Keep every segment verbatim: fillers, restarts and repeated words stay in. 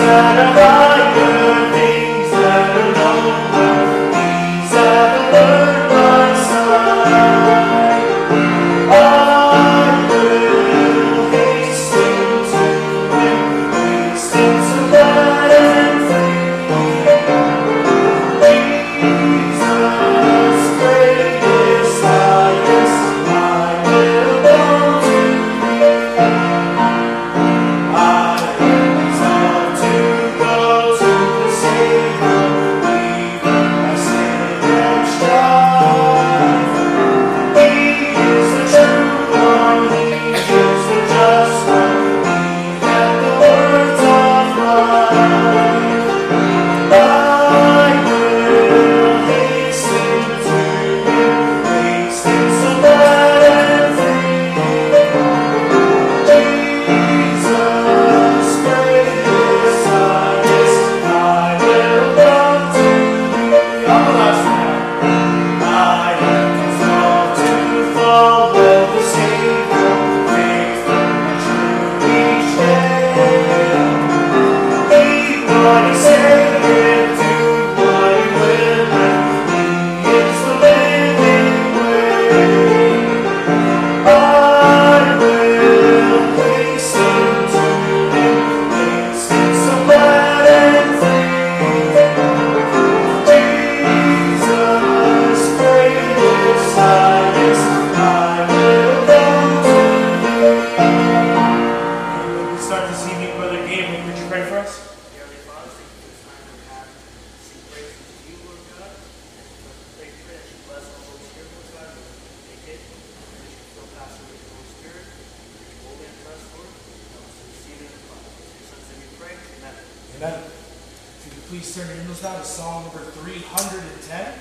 Please turn your hymnals now to Psalm number three hundred ten.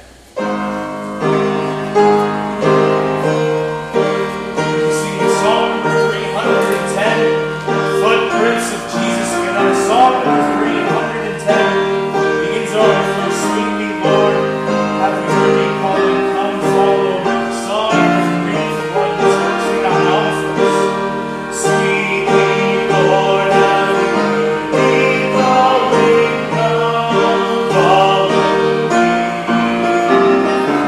We're singing Psalm number three hundred ten, Footprints of Jesus. Again, on Psalm number three hundred ten begins over from Sweet Me, Lord, have you heard me calling, come follow me. Psalm number three one, let's sing out loud first. Sweet Me, Lord, have you heard me calling, come follow me.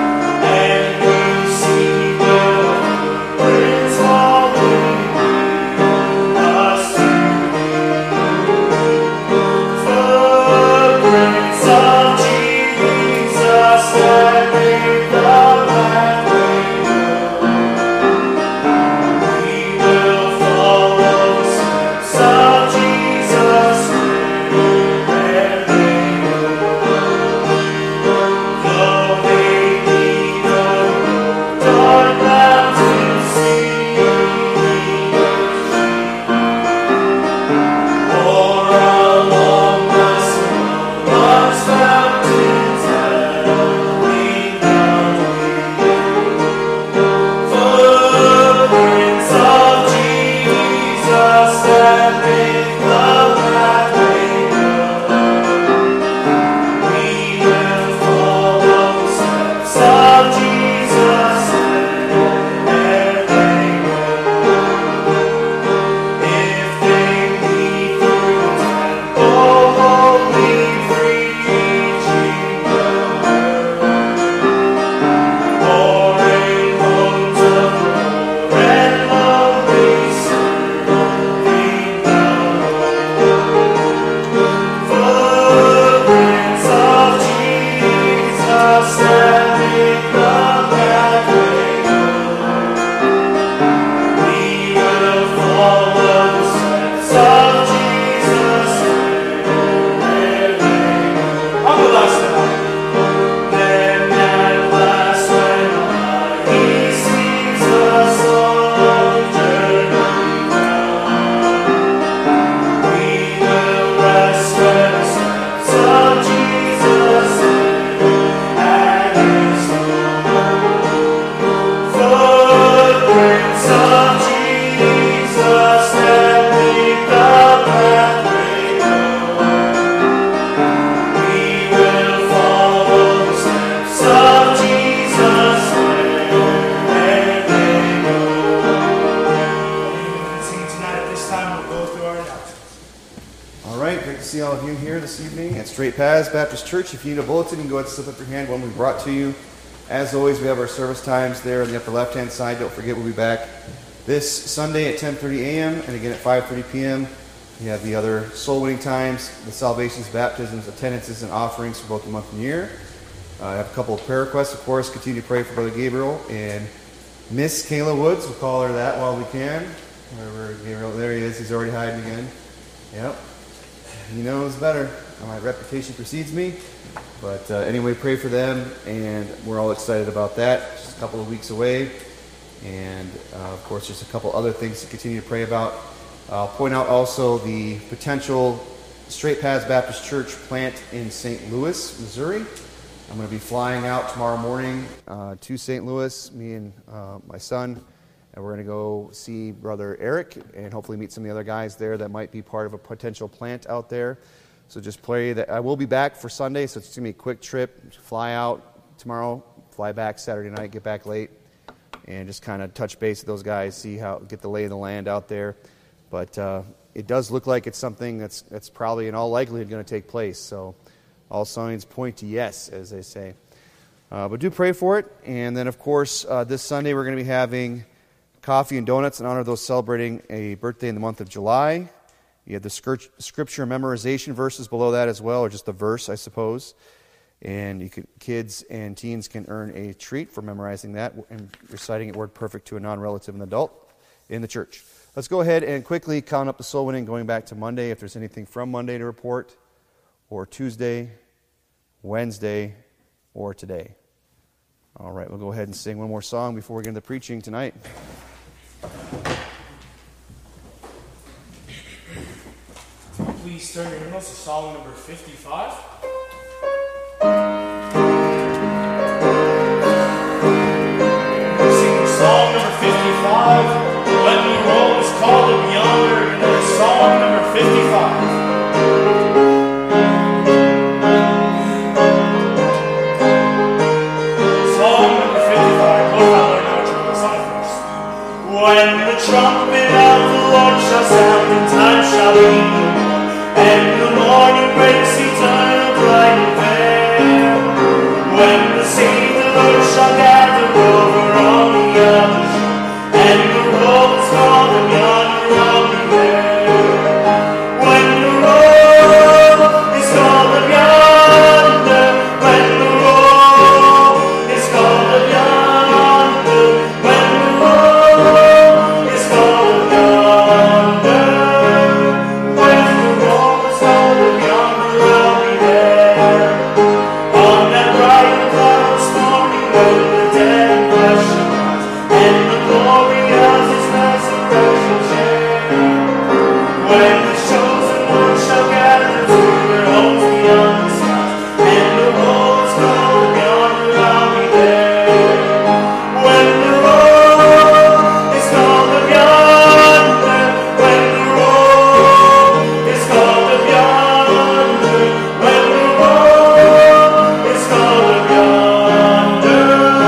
great to see all of you here this evening at Straight Paths Baptist Church. If you need a bulletin, you can go ahead and slip up your hand, one we brought to you. As always, we have our service times there on the upper left-hand side. Don't forget, we'll be back this Sunday at ten thirty a.m. and again at five thirty p.m. We have the other soul winning times, the salvations, baptisms, attendances, and offerings for both the month and year. Uh, I have a couple of prayer requests, of course. Continue to pray for Brother Gabriel and Miss Kayla Woods. We'll call her that while we can. Wherever Gabriel, there he is. He's already hiding again. Yep. He knows better. My reputation precedes me. But uh, anyway, pray for them, and we're all excited about that. Just a couple of weeks away. And, uh, of course, there's a couple other things to continue to pray about. I'll point out also the potential Straight Paths Baptist Church plant in Saint Louis, Missouri. I'm going to be flying out tomorrow morning uh, to Saint Louis, me and uh, my son. And we're going to go see Brother Eric and hopefully meet some of the other guys there that might be part of a potential plant out there. So just pray that I will be back for Sunday, so it's going to be a quick trip. Fly out tomorrow, fly back Saturday night, get back late, and just kind of touch base with those guys, see how, get the lay of the land out there. But uh, it does look like it's something that's that's probably in all likelihood going to take place. So all signs point to yes, as they say. Uh, but do pray for it. And then, of course, uh, this Sunday we're going to be having coffee and donuts in honor of those celebrating a birthday in the month of July. You have the scripture memorization verses below that as well, or just the verse, I suppose. And you could, kids and teens can earn a treat for memorizing that and reciting it word perfect to a non-relative and adult in the church. Let's go ahead and quickly count up the soul winning going back to Monday, if there's anything from Monday to report, or Tuesday, Wednesday, or today. All right, we'll go ahead and sing one more song before we get into preaching tonight. Please turn your hymnals to Psalm number fifty-five. We're singing Psalm number fifty-five. Let me roll is called up yonder, and then Psalm number fifty-five. Psalm number fifty-five. Lord, Father, now trouble us on first. When the trumpet of the Lord shall sound, and time shall be no more, and the morning breaks eternal, bright and fair. When the saints of the Lord shall gather over on the other shore, and the roll is called and yonder I'll be there. When the roll is called up yonder, when the roll is called up yonder, when the roll is called up yonder, when the roll is called up yonder, I'll be there. On that bright and cloudless morning when the dead in flesh shall rise, and the glory of His resurrection share. When the chosen ones shall gather to their homes beyond the skies, and the roll is called up yonder, I'll be there. When the roll is called up yonder, when the roll is called up yonder, when the roll is called up yonder,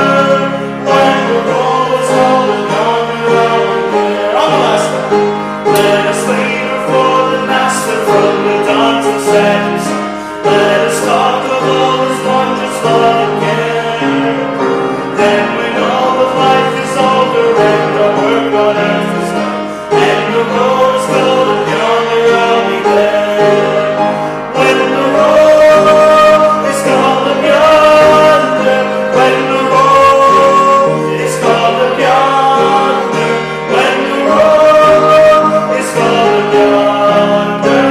when the roll is called up yonder, I'll be there. On the last one. Let us labor for the Master from the dawn till setting sun. Let us talk of all His wondrous love again. Then when all of life is over and our work on earth is done, and the roll is called up yonder, I'll be there. When the roll is called up yonder, when the roll is called up yonder, when the roll is called up yonder,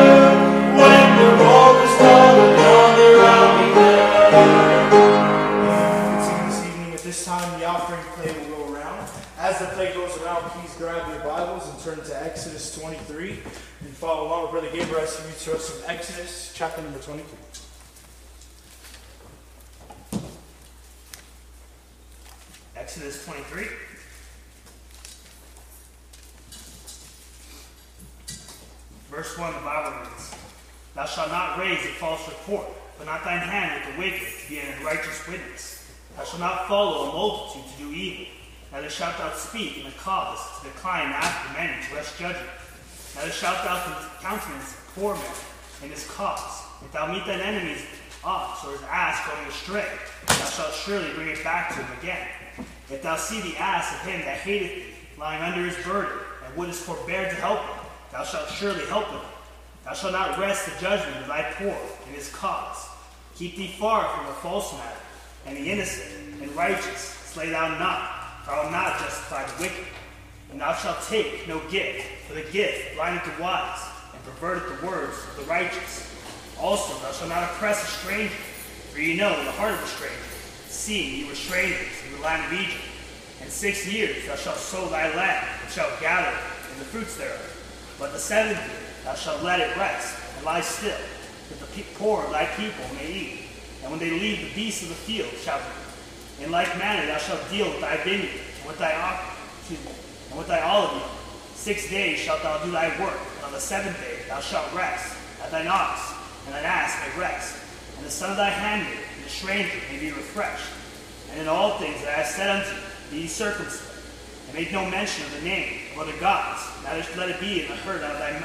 when the roll is called up yonder, I'll be there. This evening, at this time, the offering plate will go around. As the plate goes around, please grab your Bibles and turn to Exodus twenty-three and follow along with Brother Gabriel as he reads to us from Exodus chapter number twenty-three. Exodus twenty-three. Verse one, the Bible reads, Thou shalt not raise a false report, put not thine hand with the wicked to be an unrighteous witness. Thou shalt not follow a multitude to do evil. Neither shalt thou speak in a cause to decline after many to rush judgment. Neither shalt thou countenance a poor man, in his cause. If thou meet thine enemy's ox or his ass going astray, thou shalt surely bring it back to him again. If thou see the ass of him that hateth thee lying under his burden, and wouldest forbear to help him, thou shalt surely help him. Thou shalt not wrest the judgment of thy poor in his cause. Keep thee far from the false matter, and the innocent and righteous slay thou not, for I will not justify the wicked. And thou shalt take no gift, for the gift blindeth the wise, and perverteth the words of the righteous. Also thou shalt not oppress a stranger, for ye know the heart of the stranger, seeing ye were strangers in the land of Egypt. In six years thou shalt sow thy land, and shalt gather in the fruits thereof. But the seventh year thou shalt let it rest, and lie still, that the poor of thy people may eat. And when they leave, the beasts of the field shall eat. In like manner thou shalt deal with thy vineyard, and with thy ox, and with thy olive young. Six days shalt thou do thy work, and on the seventh day thou shalt rest, that thine ox and thine ass may rest, and the son of thy handmaid and the stranger may be refreshed. And in all things that I have said unto you, be ye circumspect, and make no mention of the name of other gods, neither let it be in the heard out of thy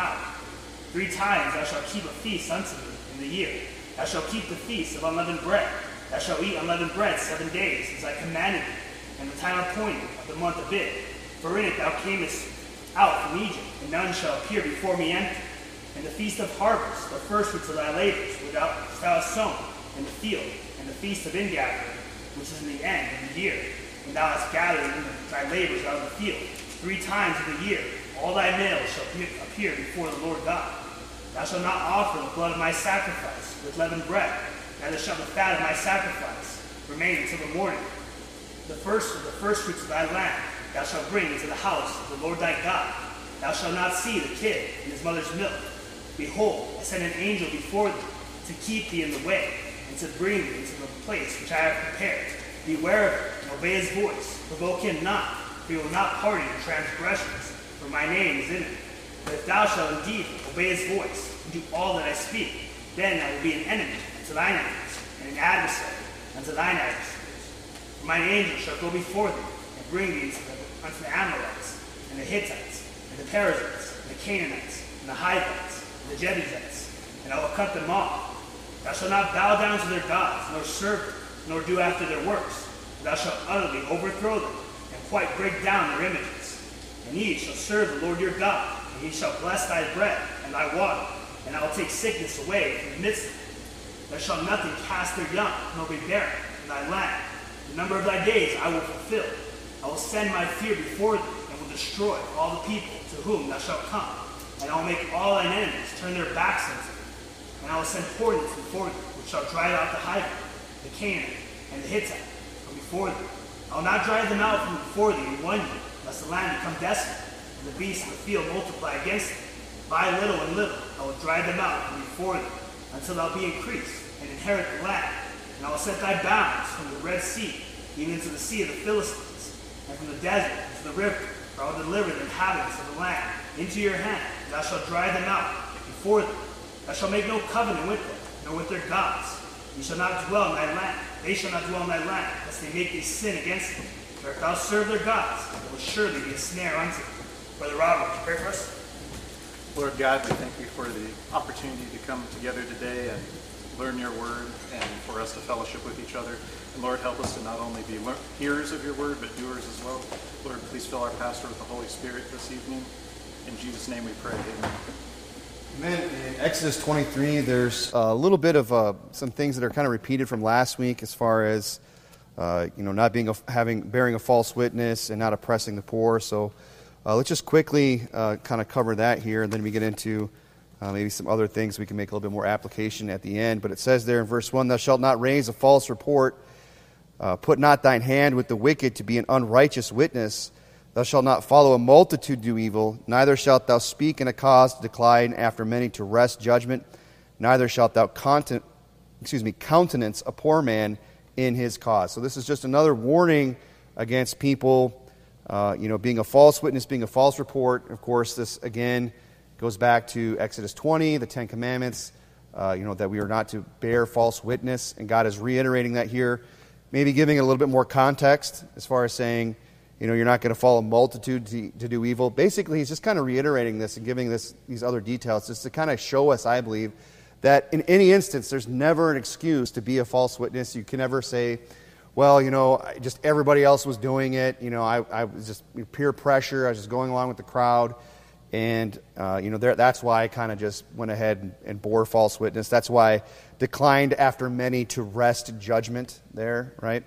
mouth. Three times thou shalt keep a feast unto me in the year. Thou shalt keep the feast of unleavened bread. Thou shalt eat unleavened bread seven days, as I commanded thee, and the time appointed of the month of Abib. For in it thou camest out from Egypt, and none shall appear before me empty. And the feast of harvest, the first fruits of thy labors, which thou hast sown in the field, and the feast of ingathering, which is in the end of the year, when thou hast gathered in thy labors out of the field. Three times in the year all thy males shall appear before the Lord God. Thou shalt not offer the blood of my sacrifice with leavened bread, neither shall the fat of my sacrifice remain until the morning. The first of the first fruits of thy land thou shalt bring into the house of the Lord thy God. Thou shalt not see the kid in his mother's milk. Behold, I send an angel before thee to keep thee in the way, and to bring thee into the place which I have prepared. Beware of him, and obey his voice. Provoke him not, for he will not pardon your transgressions, for my name is in him. But if thou shalt indeed obey his voice, and do all that I speak, then I will be an enemy unto thine enemies, and an adversary unto thine adversaries. For mine angel shall go before thee, and bring thee into the, unto the Amorites, and the Hittites, and the Perizzites, and the Canaanites, and the Hivites, and the Jebusites, and I will cut them off. Thou shalt not bow down to their gods, nor serve them, nor do after their works. For thou shalt utterly overthrow them, and quite break down their images. And ye shall serve the Lord your God, and he shall bless thy bread and thy water, and I will take sickness away from the midst of thee. There shall nothing cast their young, nor be barren in thy land. The number of thy days I will fulfill. I will send my fear before thee, and will destroy all the people to whom thou shalt come. And I will make all thine enemies turn their backs unto thee. And I will send hornets before thee, which shall drive out the Hivite, the Canaanite, and the Hittite from before thee. I will not drive them out from before thee in one year, lest the land become desolate, and the beasts of the field multiply against thee. By little and little I will drive them out from before thee, until thou be increased, and inherit the land. And I will set thy bounds from the Red Sea, even to the sea of the Philistines, and from the desert to the river. For I will deliver the inhabitants of the land into your hand, and thou shalt drive them out before thee. Thou shalt make no covenant with them, nor with their gods. Ye shall not dwell in thy land. They shall not dwell in thy land, lest they make thee sin against them. For if thou serve their gods, it will surely be a snare unto thee. Brother Robert, would you pray for us? Lord God, we thank you for the opportunity to come together today and learn your word, and for us to fellowship with each other. And Lord, help us to not only be hearers of your word, but doers as well. Lord, please fill our pastor with the Holy Spirit this evening. In Jesus' name we pray, amen. Amen. In Exodus twenty-three, there's a little bit of uh, some things that are kind of repeated from last week, as far as uh, you know, not being a, having bearing a false witness and not oppressing the poor. So uh, let's just quickly uh, kind of cover that here, and then we get into uh, maybe some other things we can make a little bit more application at the end. But it says there in verse one, "Thou shalt not raise a false report. Uh, put not thine hand with the wicked to be an unrighteous witness. Thou shalt not follow a multitude do evil, neither shalt thou speak in a cause to decline after many to wrest judgment, neither shalt thou content, excuse me, countenance a poor man in his cause." So this is just another warning against people, uh, you know, being a false witness, being a false report. Of course, this again goes back to Exodus twenty, the Ten Commandments, uh, you know, that we are not to bear false witness, and God is reiterating that here, maybe giving a little bit more context as far as saying, You know, you're not going to follow a multitude to, to do evil. Basically, he's just kind of reiterating this and giving this these other details just to kind of show us, I believe, that in any instance, there's never an excuse to be a false witness. You can never say, well, you know, just everybody else was doing it. You know, I, I was just peer pressure. I was just going along with the crowd. And, uh, you know, there, that's why I kind of just went ahead and, and bore false witness. That's why I declined after many to wrest judgment there, right?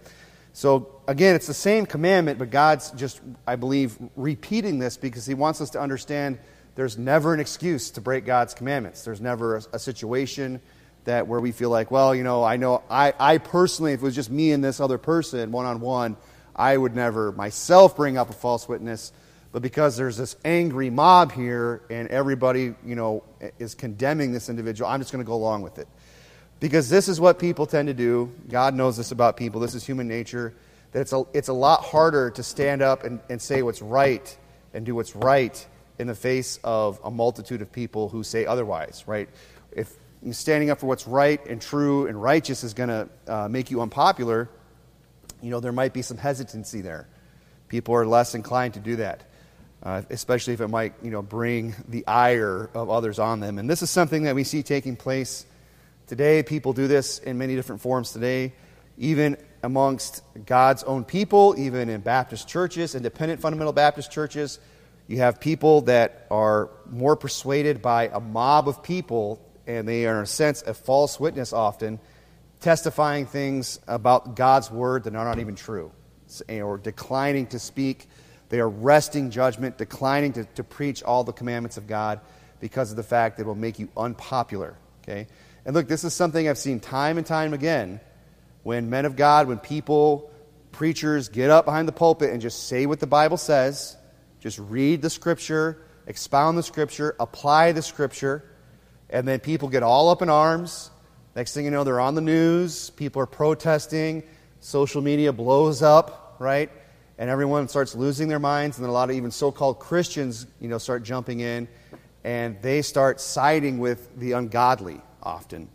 So, again, it's the same commandment, but God's just, I believe, repeating this because he wants us to understand there's never an excuse to break God's commandments. There's never a, a situation that where we feel like, well, you know, I know, I, I personally, if it was just me and this other person, one-on-one, I would never myself bring up a false witness. But because there's this angry mob here and everybody, you know, is condemning this individual, I'm just going to go along with it. Because this is what people tend to do. God knows this about people. This is human nature. That it's a, it's a lot harder to stand up and, and say what's right and do what's right in the face of a multitude of people who say otherwise, right? If standing up for what's right and true and righteous is going to uh, make you unpopular, you know, there might be some hesitancy there. People are less inclined to do that, uh, especially if it might, you know, bring the ire of others on them. And this is something that we see taking place today. People do this in many different forms today, even amongst God's own people, even in Baptist churches, independent fundamental Baptist churches. You have people that are more persuaded by a mob of people, and they are, in a sense, a false witness often, testifying things about God's word that are not even true, or declining to speak. They are wresting judgment, declining to, to preach all the commandments of God because of the fact that it will make you unpopular. Okay? And look, this is something I've seen time and time again when men of God, when people, preachers get up behind the pulpit and just say what the Bible says, just read the Scripture, expound the Scripture, apply the Scripture, and then people get all up in arms. Next thing you know, they're on the news, people are protesting, social media blows up, right? And everyone starts losing their minds, and then a lot of even so-called Christians, you know, start jumping in, and they start siding with the ungodly often.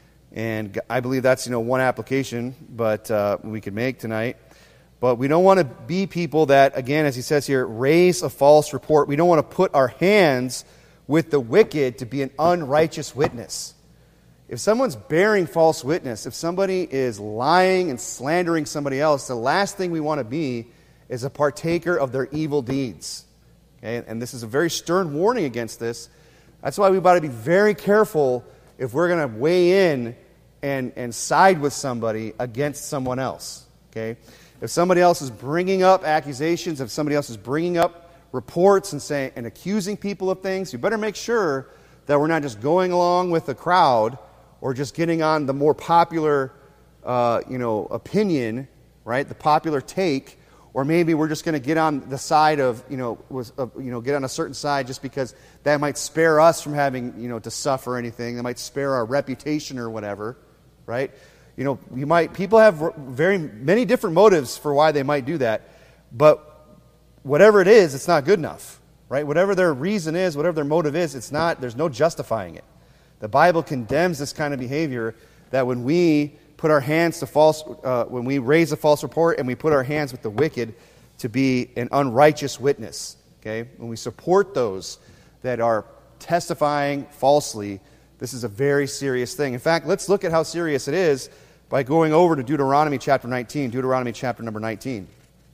And I believe that's, you know, one application but uh, we could make tonight. But we don't want to be people that, again, as he says here, raise a false report. We don't want to put our hands with the wicked to be an unrighteous witness. If someone's bearing false witness, if somebody is lying and slandering somebody else, the last thing we want to be is a partaker of their evil deeds. Okay? And this is a very stern warning against this. That's why we've got to be very careful if we're going to weigh in and, and side with somebody against someone else. Okay? If somebody else is bringing up accusations, if somebody else is bringing up reports and saying and accusing people of things, you better make sure that we're not just going along with the crowd or just getting on the more popular, uh, you know, opinion, right? The popular take, or maybe we're just going to get on the side of, you know, was, uh, you know, get on a certain side just because that might spare us from having, you know, to suffer anything. That might spare our reputation or whatever, right? You know, you might people have very many different motives for why they might do that, but whatever it is, it's not good enough, right? Whatever their reason is, whatever their motive is, it's not. There's no justifying it. The Bible condemns this kind of behavior. That when we put our hands to false, uh, when we raise a false report and we put our hands with the wicked, to be an unrighteous witness. Okay, when we support those that are testifying falsely, this is a very serious thing. In fact, let's look at how serious it is by going over to Deuteronomy chapter nineteen. Deuteronomy chapter number nineteen.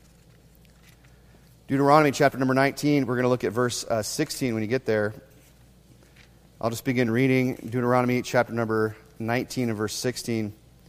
Deuteronomy chapter number nineteen, we're going to look at verse uh, sixteen when you get there. I'll just begin reading Deuteronomy chapter number nineteen and verse sixteen.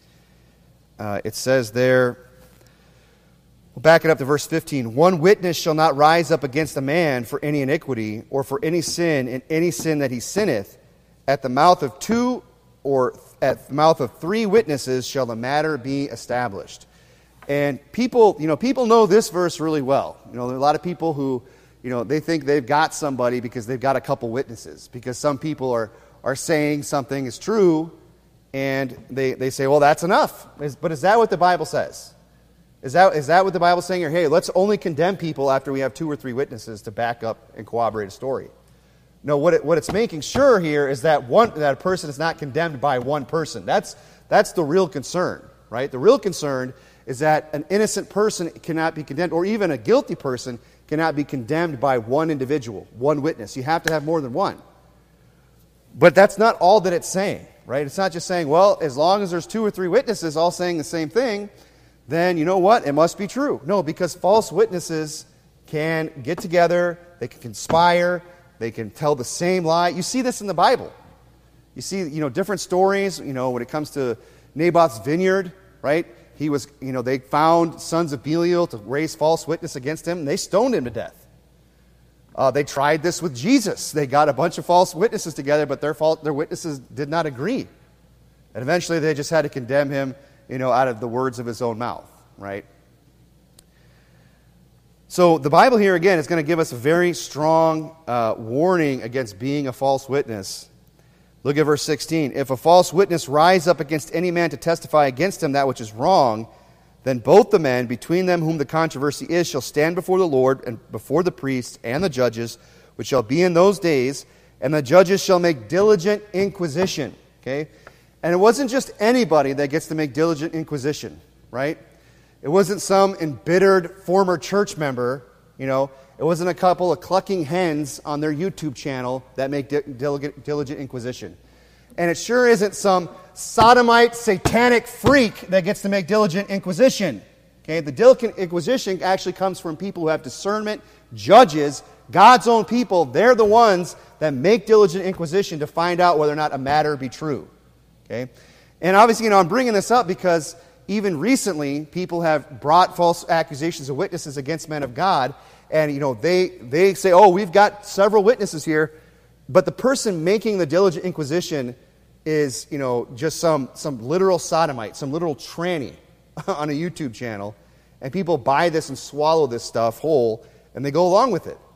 Uh, it says there, we'll back it up to verse fifteen. One witness shall not rise up against a man for any iniquity or for any sin in any sin that he sinneth. At the mouth of two or at the mouth of three witnesses shall the matter be established. And people, you know, people know this verse really well. You know, there are a lot of people who, you know, they think they've got somebody because they've got a couple witnesses. Because some people are, are saying something is true, and they, they say, well, that's enough. Is, but is that what the Bible says? Is that, is that what the Bible's saying? Or, hey, let's only condemn people after we have two or three witnesses to back up and corroborate a story. No, what, it, what it's making sure here is that one that a person is not condemned by one person. That's, that's the real concern, right? The real concern is that an innocent person cannot be condemned, or even a guilty person cannot be condemned by one individual, one witness. You have to have more than one. But that's not all that it's saying, right? It's not just saying, well, as long as there's two or three witnesses all saying the same thing, then you know what? It must be true. No, because false witnesses can get together, they can conspire, they can tell the same lie. You see this in the Bible. You see, you know, different stories, you know, when it comes to Naboth's vineyard, right? He was, you know, they found sons of Belial to raise false witness against him, and they stoned him to death. Uh, they tried this with Jesus. They got a bunch of false witnesses together, but their fault, their witnesses did not agree. And eventually they just had to condemn him, you know, out of the words of his own mouth, right? So the Bible here, again, is going to give us a very strong uh, warning against being a false witness. Look at verse sixteen. If a false witness rise up against any man to testify against him that which is wrong, then both the men, between them whom the controversy is, shall stand before the Lord and before the priests and the judges, which shall be in those days, and the judges shall make diligent inquisition. Okay? And it wasn't just anybody that gets to make diligent inquisition, right? It wasn't some embittered former church member, you know. It wasn't a couple of clucking hens on their YouTube channel that make di- diligent, diligent inquisition. And it sure isn't some sodomite, satanic freak that gets to make diligent inquisition. Okay, the diligent inquisition actually comes from people who have discernment, judges, God's own people. They're the ones that make diligent inquisition to find out whether or not a matter be true. Okay, and obviously, you know, I'm bringing this up because even recently, people have brought false accusations of witnesses against men of God, and you know, they they say, "Oh, we've got several witnesses here," but the person making the diligent inquisition is, you know, just some some literal sodomite, some literal tranny on a YouTube channel, and people buy this and swallow this stuff whole, and they go along with it.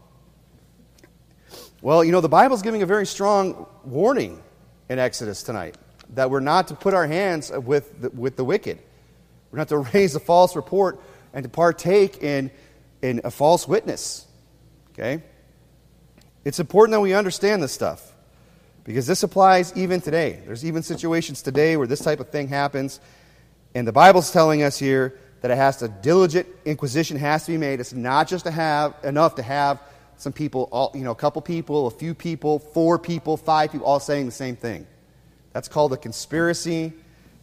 Well, you know, the Bible's giving a very strong warning in Exodus tonight that we're not to put our hands with the, with the wicked. We're not to raise a false report and to partake in, in a false witness. Okay? It's important that we understand this stuff because this applies even today. There's even situations today where this type of thing happens, and the Bible's telling us here that it has to, diligent inquisition has to be made. It's not just to have enough to have some people, all, you know, a couple people, a few people, four people, five people, all saying the same thing. That's called a conspiracy,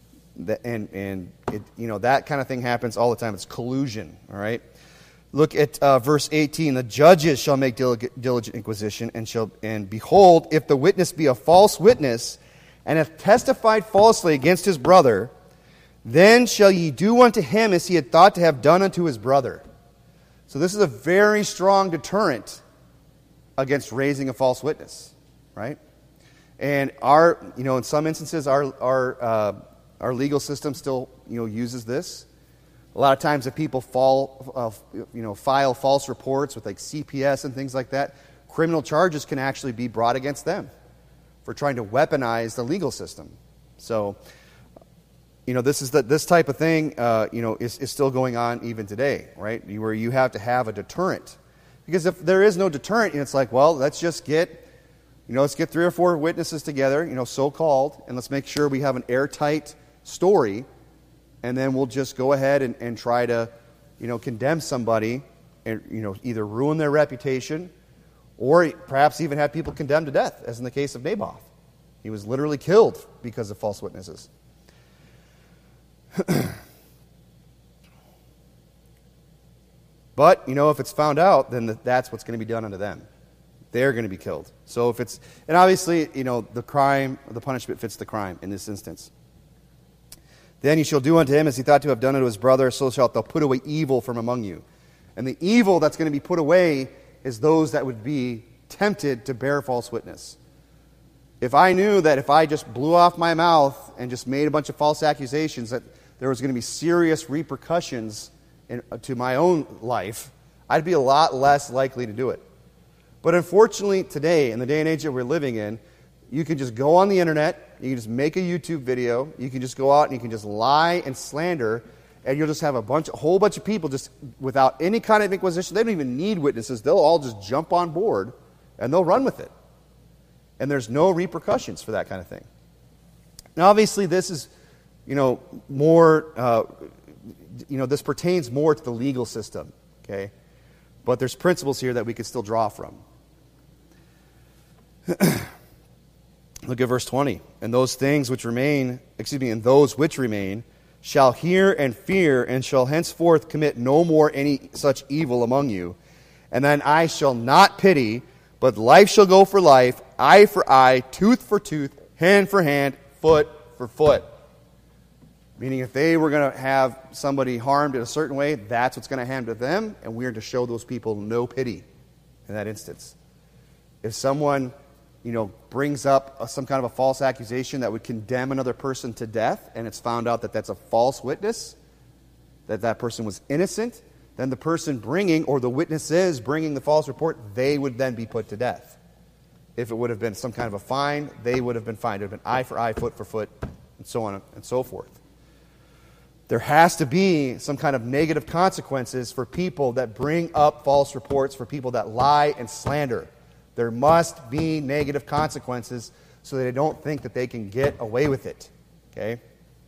and and it, you know, that kind of thing happens all the time. It's collusion. All right. Look at uh, verse eighteen. The judges shall make diligent inquisition, and shall and behold, if the witness be a false witness, and hath testified falsely against his brother, then shall ye do unto him as he had thought to have done unto his brother. So this is a very strong deterrent against raising a false witness, right? And our, you know, in some instances, our our uh, our legal system still, you know, uses this. A lot of times, if people fall, uh, you know, file false reports with like C P S and things like that, criminal charges can actually be brought against them for trying to weaponize the legal system. So, you know, this is the, this type of thing, uh, you know, is, is still going on even today, right? Where you have to have a deterrent, because if there is no deterrent, it's like, well, let's just get, you know, let's get three or four witnesses together, you know, so-called, and let's make sure we have an airtight story, and then we'll just go ahead and, and try to, you know, condemn somebody and, you know, either ruin their reputation or perhaps even have people condemned to death, as in the case of Naboth. He was literally killed because of false witnesses. But, you know, if it's found out, then that's what's going to be done unto them. They're going to be killed. So if it's, and obviously, you know, the crime, the punishment fits the crime in this instance. Then you shall do unto him as he thought to have done unto his brother, so shalt thou put away evil from among you. And the evil that's going to be put away is those that would be tempted to bear false witness. If I knew that if I just blew off my mouth and just made a bunch of false accusations, that there was going to be serious repercussions in, to my own life, I'd be a lot less likely to do it. But unfortunately, today, in the day and age that we're living in, you can just go on the internet, you can just make a YouTube video, you can just go out and you can just lie and slander, and you'll just have a bunch, a whole bunch of people just without any kind of inquisition. They don't even need witnesses. They'll all just jump on board and they'll run with it. And there's no repercussions for that kind of thing. Now, obviously, this is, you know, more uh, you know, this pertains more to the legal system, okay? But there's principles here that we could still draw from. Look at verse twenty. And those things which remain, excuse me, and those which remain shall hear and fear, and shall henceforth commit no more any such evil among you. And then I shall not pity, but life shall go for life, eye for eye, tooth for tooth, hand for hand, foot for foot. Meaning if they were going to have somebody harmed in a certain way, that's what's going to happen to them, and we're to show those people no pity in that instance. If someone, you know, brings up a, some kind of a false accusation that would condemn another person to death, and it's found out that that's a false witness, that that person was innocent, then the person bringing, or the witnesses bringing the false report, they would then be put to death. If it would have been some kind of a fine, they would have been fined. It would have been eye for eye, foot for foot, and so on and so forth. There has to be some kind of negative consequences for people that bring up false reports, for people that lie and slander. There must be negative consequences so that they don't think that they can get away with it. Okay?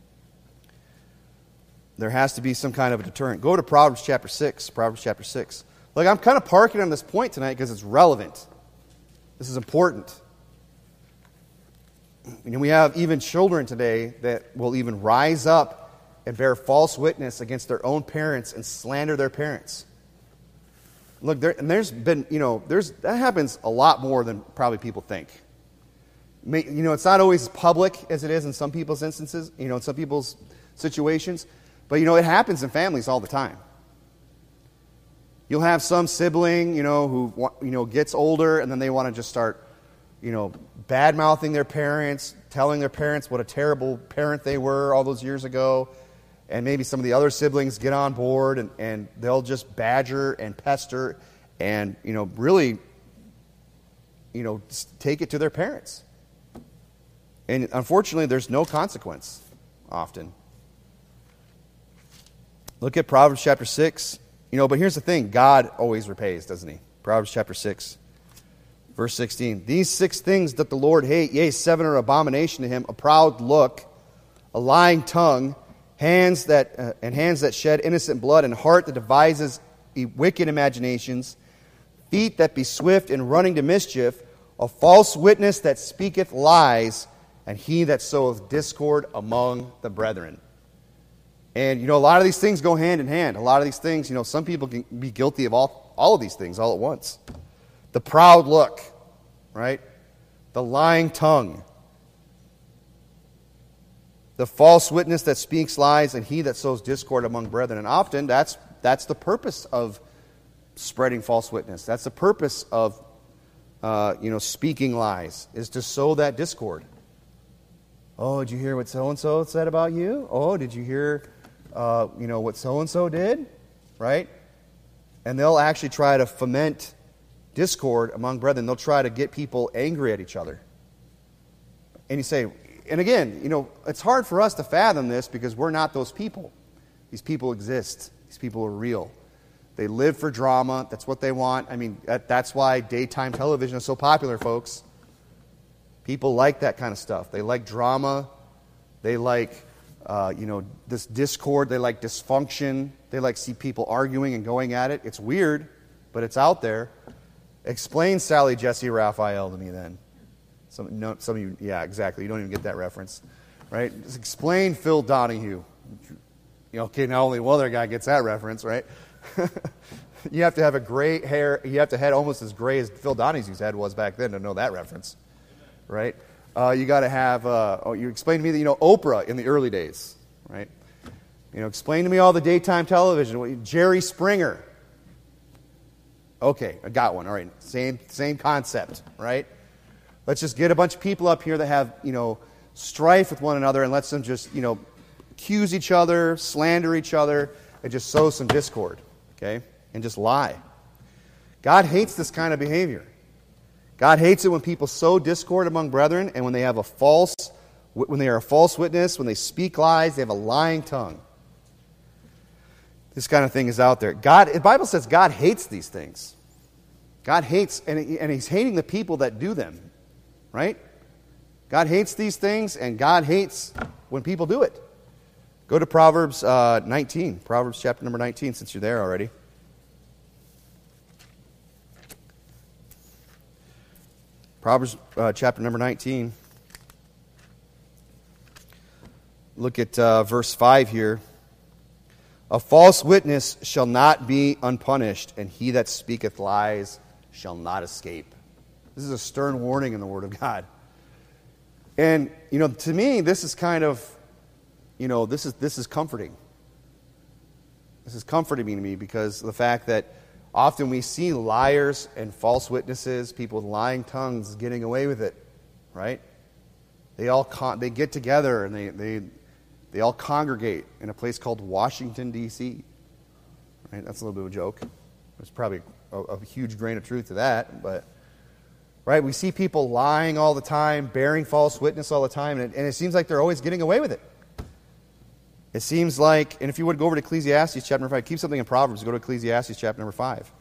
There has to be some kind of a deterrent. Go to Proverbs chapter six. Proverbs chapter six. Look, I'm kind of parking on this point tonight because it's relevant. This is important. You know, we have even children today that will even rise up and bear false witness against their own parents and slander their parents. Look, there, and there's been, you know, there's that happens a lot more than probably people think. May, you know, it's not always as public as it is in some people's instances, you know, in some people's situations, but, you know, it happens in families all the time. You'll have some sibling, you know, who, you know, gets older and then they want to just start, you know, bad-mouthing their parents, telling their parents what a terrible parent they were all those years ago. And maybe some of the other siblings get on board and, and they'll just badger and pester and, you know, really, you know, take it to their parents. And unfortunately, there's no consequence often. Look at Proverbs chapter six. You know, but here's the thing. God always repays, doesn't he? Proverbs chapter six, verse sixteen. These six things that the Lord hate, yea, seven are abomination to him, a proud look, a lying tongue, hands that uh, and hands that shed innocent blood, and heart that devises wicked imaginations, feet that be swift in running to mischief, a false witness that speaketh lies, and he that soweth discord among the brethren. And, you know, a lot of these things go hand in hand. A lot of these things, you know, some people can be guilty of all, all of these things all at once. The proud look, right? The lying tongue. The false witness that speaks lies, and he that sows discord among brethren. And often that's that's the purpose of spreading false witness. That's the purpose of, uh, you know, speaking lies, is to sow that discord. Oh, did you hear what so-and-so said about you? Oh, did you hear, uh, you know, what so-and-so did? Right? And they'll actually try to foment discord among brethren. They'll try to get people angry at each other. And you say, and again, you know, it's hard for us to fathom this because we're not those people. These people exist. These people are real. They live for drama. That's what they want. I mean, that, that's why daytime television is so popular, folks. People like that kind of stuff. They like drama. They like, uh, you know, this discord. They like dysfunction. They like see people arguing and going at it. It's weird, but it's out there. Explain Sally Jesse Raphael to me then. Some, no, some of you, yeah, exactly. You don't even get that reference, right? Just explain Phil Donahue. You know, okay, now only one other guy gets that reference, right? You have to have a gray hair. You have to have almost as gray as Phil Donahue's head was back then to know that reference, right? Uh, you got to have. Uh, oh, you explain to me that you know Oprah in the early days, right? You know, explain to me all the daytime television. Jerry Springer. Okay, I got one. All right, same same concept, right? Let's just get a bunch of people up here that have, you know, strife with one another, and let's them just, you know, accuse each other, slander each other, and just sow some discord, okay? And just lie. God hates this kind of behavior. God hates it when people sow discord among brethren, and when they have a false, when they are a false witness, when they speak lies, they have a lying tongue. This kind of thing is out there. God, the Bible says God hates these things. God hates, and, and He's hating the people that do them. Right? God hates these things, and God hates when people do it. Go to Proverbs uh, nineteen, Proverbs chapter number nineteen, since you're there already. Proverbs uh, chapter number nineteen. Look at uh, verse five here. A false witness shall not be unpunished, and he that speaketh lies shall not escape. This is a stern warning in the Word of God. And, you know, to me, this is kind of, you know, this is this is comforting. This is comforting to me because of the fact that often we see liars and false witnesses, people with lying tongues, getting away with it, right? They all con- they get together and they, they they all congregate in a place called Washington, D C Right? That's a little bit of a joke. There's probably a, a huge grain of truth to that, but right, we see people lying all the time, bearing false witness all the time, and it, and it seems like they're always getting away with it. It seems like, and if you would go over to Ecclesiastes chapter number five, keep something in Proverbs, go to Ecclesiastes chapter number five.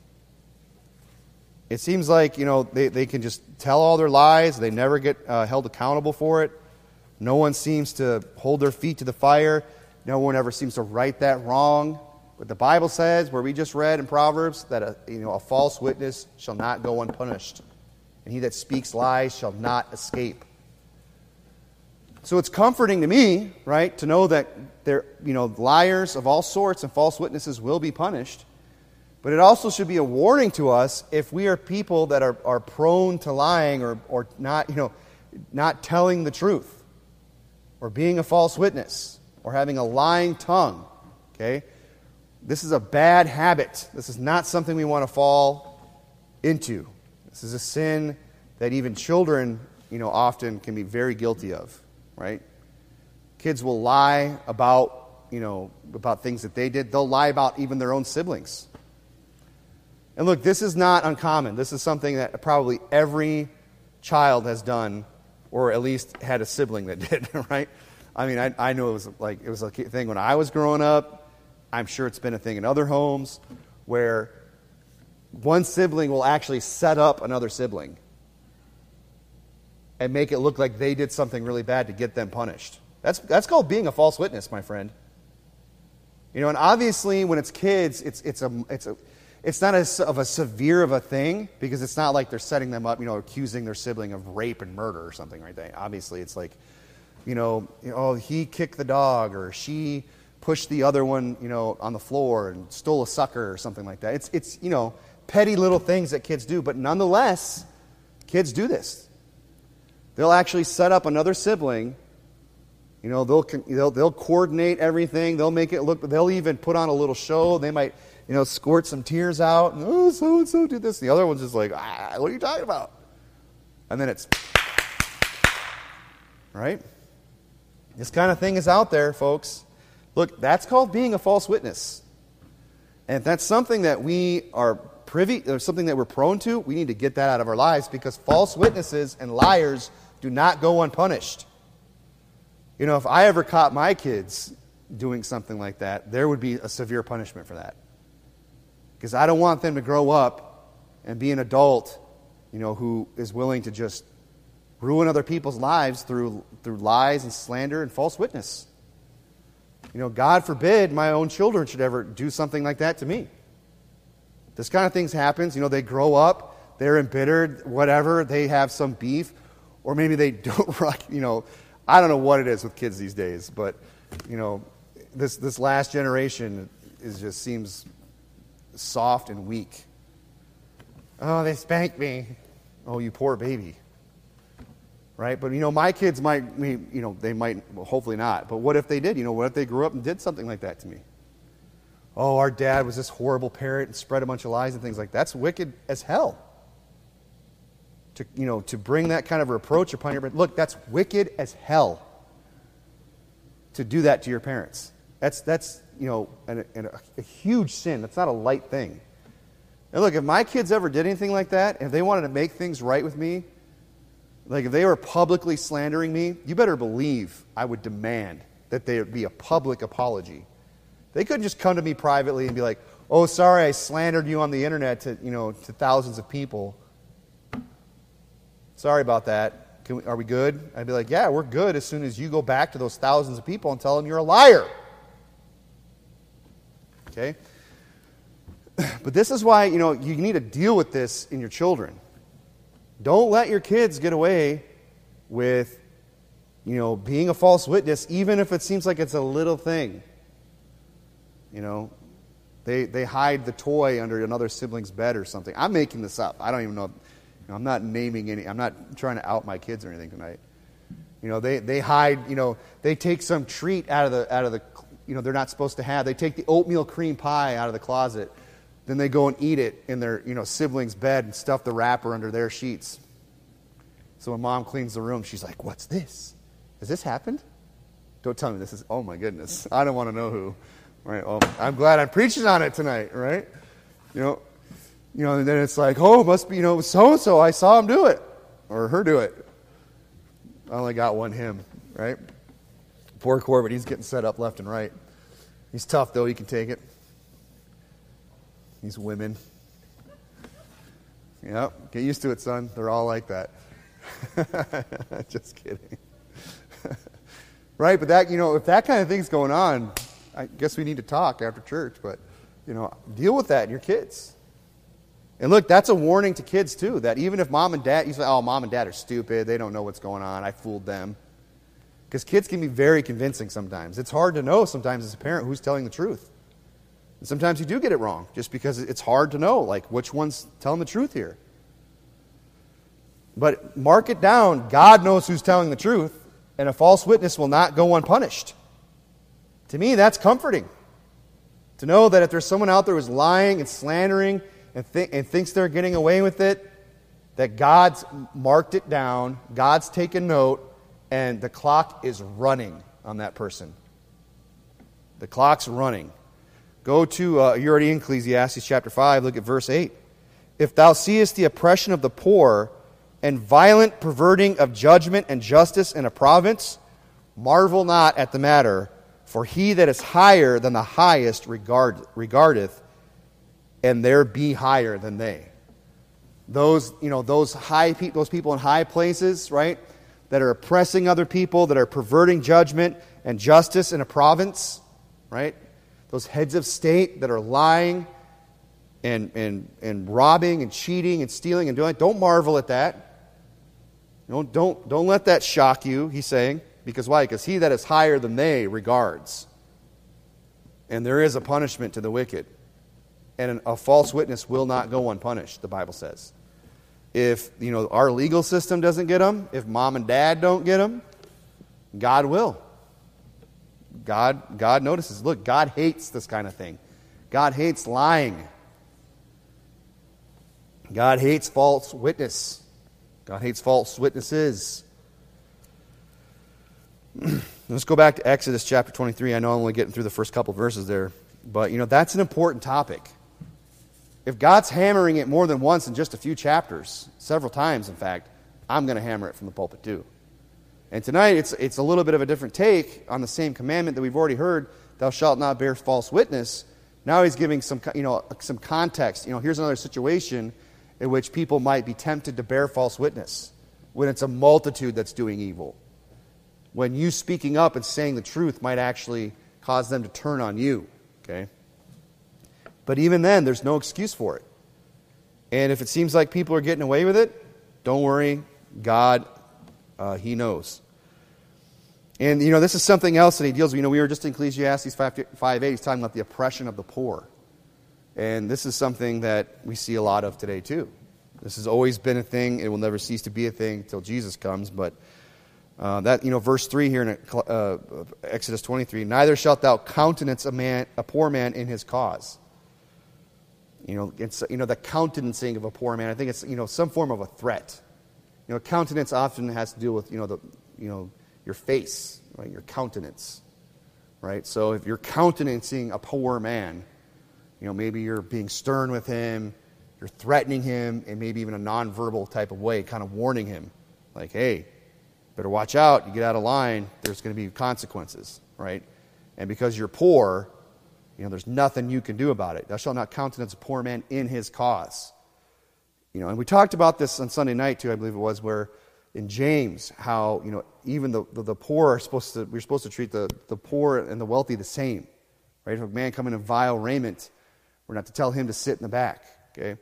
It seems like, you know, they, they can just tell all their lies, they never get uh, held accountable for it. No one seems to hold their feet to the fire. No one ever seems to right that wrong. But the Bible says, where we just read in Proverbs, that a, you know, a false witness shall not go unpunished, and he that speaks lies shall not escape. So it's comforting to me, right, to know that there, you know, liars of all sorts and false witnesses will be punished. But it also should be a warning to us if we are people that are, are prone to lying or, or not, you know, not telling the truth, or being a false witness, or having a lying tongue. Okay? This is a bad habit. This is not something we want to fall into. This is a sin that even children, you know, often can be very guilty of, right? Kids will lie about, you know, about things that they did. They'll lie about even their own siblings. And look, this is not uncommon. This is something that probably every child has done, or at least had a sibling that did, right? I mean, I, I know it was like it was a thing when I was growing up. I'm sure it's been a thing in other homes where one sibling will actually set up another sibling and make it look like they did something really bad to get them punished. That's that's called being a false witness, my friend. You know, and obviously when it's kids, it's it's a it's a it's not as of a severe of a thing, because it's not like they're setting them up, you know, accusing their sibling of rape and murder or something, right? They, obviously, it's like, you know, oh, he kicked the dog, or she pushed the other one, you know, on the floor and stole a sucker or something like that. It's it's you know, petty little things that kids do, but nonetheless, kids do this. They'll actually set up another sibling. You know, they'll they'll they'll coordinate everything. They'll make it look. They'll even put on a little show. They might, you know, squirt some tears out. And, oh, so and so did this. The other one's just like, ah, what are you talking about? And then it's right. This kind of thing is out there, folks. Look, that's called being a false witness. And if that's something that we are privy, or something that we're prone to, we need to get that out of our lives, because false witnesses and liars do not go unpunished. You know, if I ever caught my kids doing something like that, there would be a severe punishment for that. Because I don't want them to grow up and be an adult, you know, who is willing to just ruin other people's lives through through lies and slander and false witness. You know, God forbid my own children should ever do something like that to me. This kind of things happens. You know, they grow up, they're embittered, whatever, they have some beef, or maybe they don't, you know, I don't know what it is with kids these days, but, you know, this this last generation is just seems soft and weak. Oh, they spanked me. Oh, you poor baby. Right? But, you know, my kids might, you know, they might, well, hopefully not. But what if they did? You know, what if they grew up and did something like that to me? Oh, our dad was this horrible parent and spread a bunch of lies and things like that. That's wicked as hell. To, you know, to bring that kind of reproach upon your, look, that's wicked as hell to do that to your parents. That's, that's you know, an, an, a, a huge sin. That's not a light thing. And look, if my kids ever did anything like that, if they wanted to make things right with me, like if they were publicly slandering me, you better believe I would demand that there be a public apology. They couldn't just come to me privately and be like, oh, sorry, I slandered you on the internet to, you know, to thousands of people. Sorry about that. Can we, are we good? I'd be like, yeah, we're good as soon as you go back to those thousands of people and tell them you're a liar. Okay? But this is why, you know, you need to deal with this in your children. Don't let your kids get away with, you know, being a false witness, even if it seems like it's a little thing. You know, they they hide the toy under another sibling's bed or something. I'm making this up. I don't even know. You know, I'm not naming any. I'm not trying to out my kids or anything tonight. You know, they, they hide. You know, they take some treat out of the out of the. You know, they're not supposed to have. They take the oatmeal cream pie out of the closet. Then they go and eat it in their, you know, sibling's bed and stuff the wrapper under their sheets. So when mom cleans the room, she's like, "What's this? Has this happened?" Don't tell me this is. Oh my goodness, I don't want to know who. Right? Well, I'm glad I'm preaching on it tonight. Right? You know, you know. And then it's like, oh, it must be, you know, so and so. I saw him do it or her do it. I only got one him. Right? Poor Corbett, he's getting set up left and right. He's tough though. He can take it. These women. Yep, get used to it, son. They're all like that. Just kidding. Right, but that, you know, if that kind of thing's going on, I guess we need to talk after church, but, you know, deal with that in your kids. And look, that's a warning to kids, too, that even if mom and dad, you say, oh, mom and dad are stupid, they don't know what's going on, I fooled them. Because kids can be very convincing sometimes. It's hard to know sometimes as a parent who's telling the truth. And sometimes you do get it wrong, just because it's hard to know, like, which one's telling the truth here. But mark it down, God knows who's telling the truth, and a false witness will not go unpunished. To me, that's comforting. To know that if there's someone out there who's lying and slandering and, th- and thinks they're getting away with it, that God's marked it down, God's taken note, and the clock is running on that person. The clock's running. Go to, uh, you're already in Ecclesiastes chapter five, look at verse eight. If thou seest the oppression of the poor and violent perverting of judgment and justice in a province, marvel not at the matter, for he that is higher than the highest regard, regardeth, and there be higher than they. Those, you know, those high pe- those people in high places, right, that are oppressing other people, that are perverting judgment and justice in a province, right? Those heads of state that are lying and and and robbing and cheating and stealing and doing it. Don't marvel at that. Don't don't don't let that shock you, he's saying. Because why? Because he that is higher than they regards. And there is a punishment to the wicked. And a false witness will not go unpunished, the Bible says. If, you know, our legal system doesn't get them, if mom and dad don't get them, God will. God, God notices. Look, God hates this kind of thing. God hates lying. God hates false witness. God hates false witnesses. Let's go back to Exodus chapter twenty-three. I know I'm only getting through the first couple verses there, but you know that's an important topic. If God's hammering it more than once in just a few chapters, several times in fact, I'm going to hammer it from the pulpit too. And tonight it's it's a little bit of a different take on the same commandment that we've already heard, thou shalt not bear false witness. Now he's giving some you know some context. You know, here's another situation in which people might be tempted to bear false witness when it's a multitude that's doing evil. When you speaking up and saying the truth might actually cause them to turn on you. Okay? But even then, there's no excuse for it. And if it seems like people are getting away with it, don't worry. God, uh, He knows. And, you know, this is something else that He deals with. You know, we were just in Ecclesiastes five eight. He's talking about the oppression of the poor. And this is something that we see a lot of today, too. This has always been a thing. It will never cease to be a thing until Jesus comes. But uh, that, you know, verse three here in uh, Exodus twenty-three, neither shalt thou countenance a man, a poor man in his cause. You know, it's, you know, the countenancing of a poor man, I think it's, you know, some form of a threat. You know, countenance often has to do with, you know, the, you know, your face, right? Your countenance, right? So if you're countenancing a poor man, you know, maybe you're being stern with him, you're threatening him, and maybe even a nonverbal type of way, kind of warning him, like, hey, better watch out, you get out of line, there's going to be consequences, right? And because you're poor, you know, there's nothing you can do about it. Thou shalt not countenance a poor man in his cause. You know, and we talked about this on Sunday night too, I believe it was, where, in James, how, you know, even the, the, the poor are supposed to, we're supposed to treat the, the poor and the wealthy the same. Right? If a man come in vile raiment, we're not to tell him to sit in the back. Okay?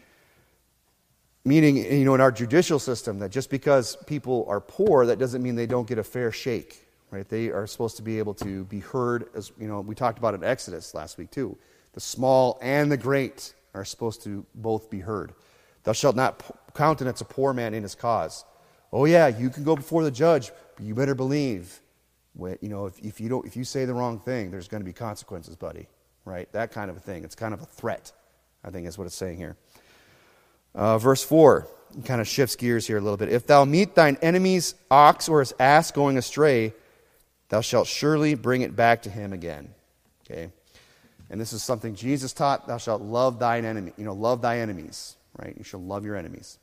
Meaning, you know, in our judicial system, that just because people are poor, that doesn't mean they don't get a fair shake. Right? They are supposed to be able to be heard, as you know, we talked about in Exodus last week too. The small and the great are supposed to both be heard. Thou shalt not countenance a poor man in his cause. Oh yeah, you can go before the judge, but you better believe, when, you know, if, if you don't, if you say the wrong thing, there's going to be consequences, buddy. Right? That kind of a thing. It's kind of a threat, I think is what it's saying here. Uh, verse four kind of shifts gears here a little bit. If thou meet thine enemy's ox or his ass going astray, thou shalt surely bring it back to him again. Okay? And this is something Jesus taught. Thou shalt love thine enemy. You know, love thy enemies. Right? You shall love your enemies.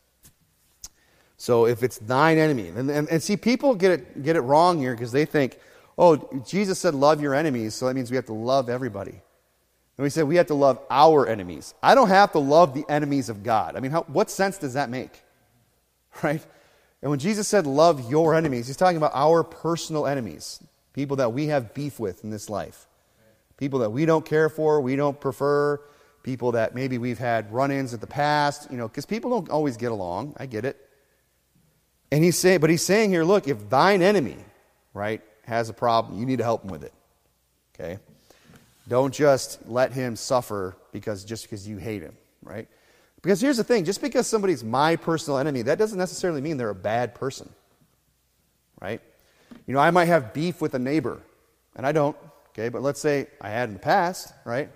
So if it's thine enemy, and, and, and see, people get it get it wrong here because they think, oh, Jesus said love your enemies, so that means we have to love everybody. And we said we have to love our enemies. I don't have to love the enemies of God. I mean, how, what sense does that make? Right? And when Jesus said love your enemies, he's talking about our personal enemies. People that we have beef with in this life. People that we don't care for, we don't prefer. People that maybe we've had run-ins in the past. You know, because people don't always get along. I get it. And he's saying, but he's saying here, look, if thine enemy, right, has a problem, you need to help him with it. Okay? Don't just let him suffer because just because you hate him, right? Because here's the thing, just because somebody's my personal enemy, that doesn't necessarily mean they're a bad person, right? You know, I might have beef with a neighbor, and I don't, okay? But let's say I had in the past, right?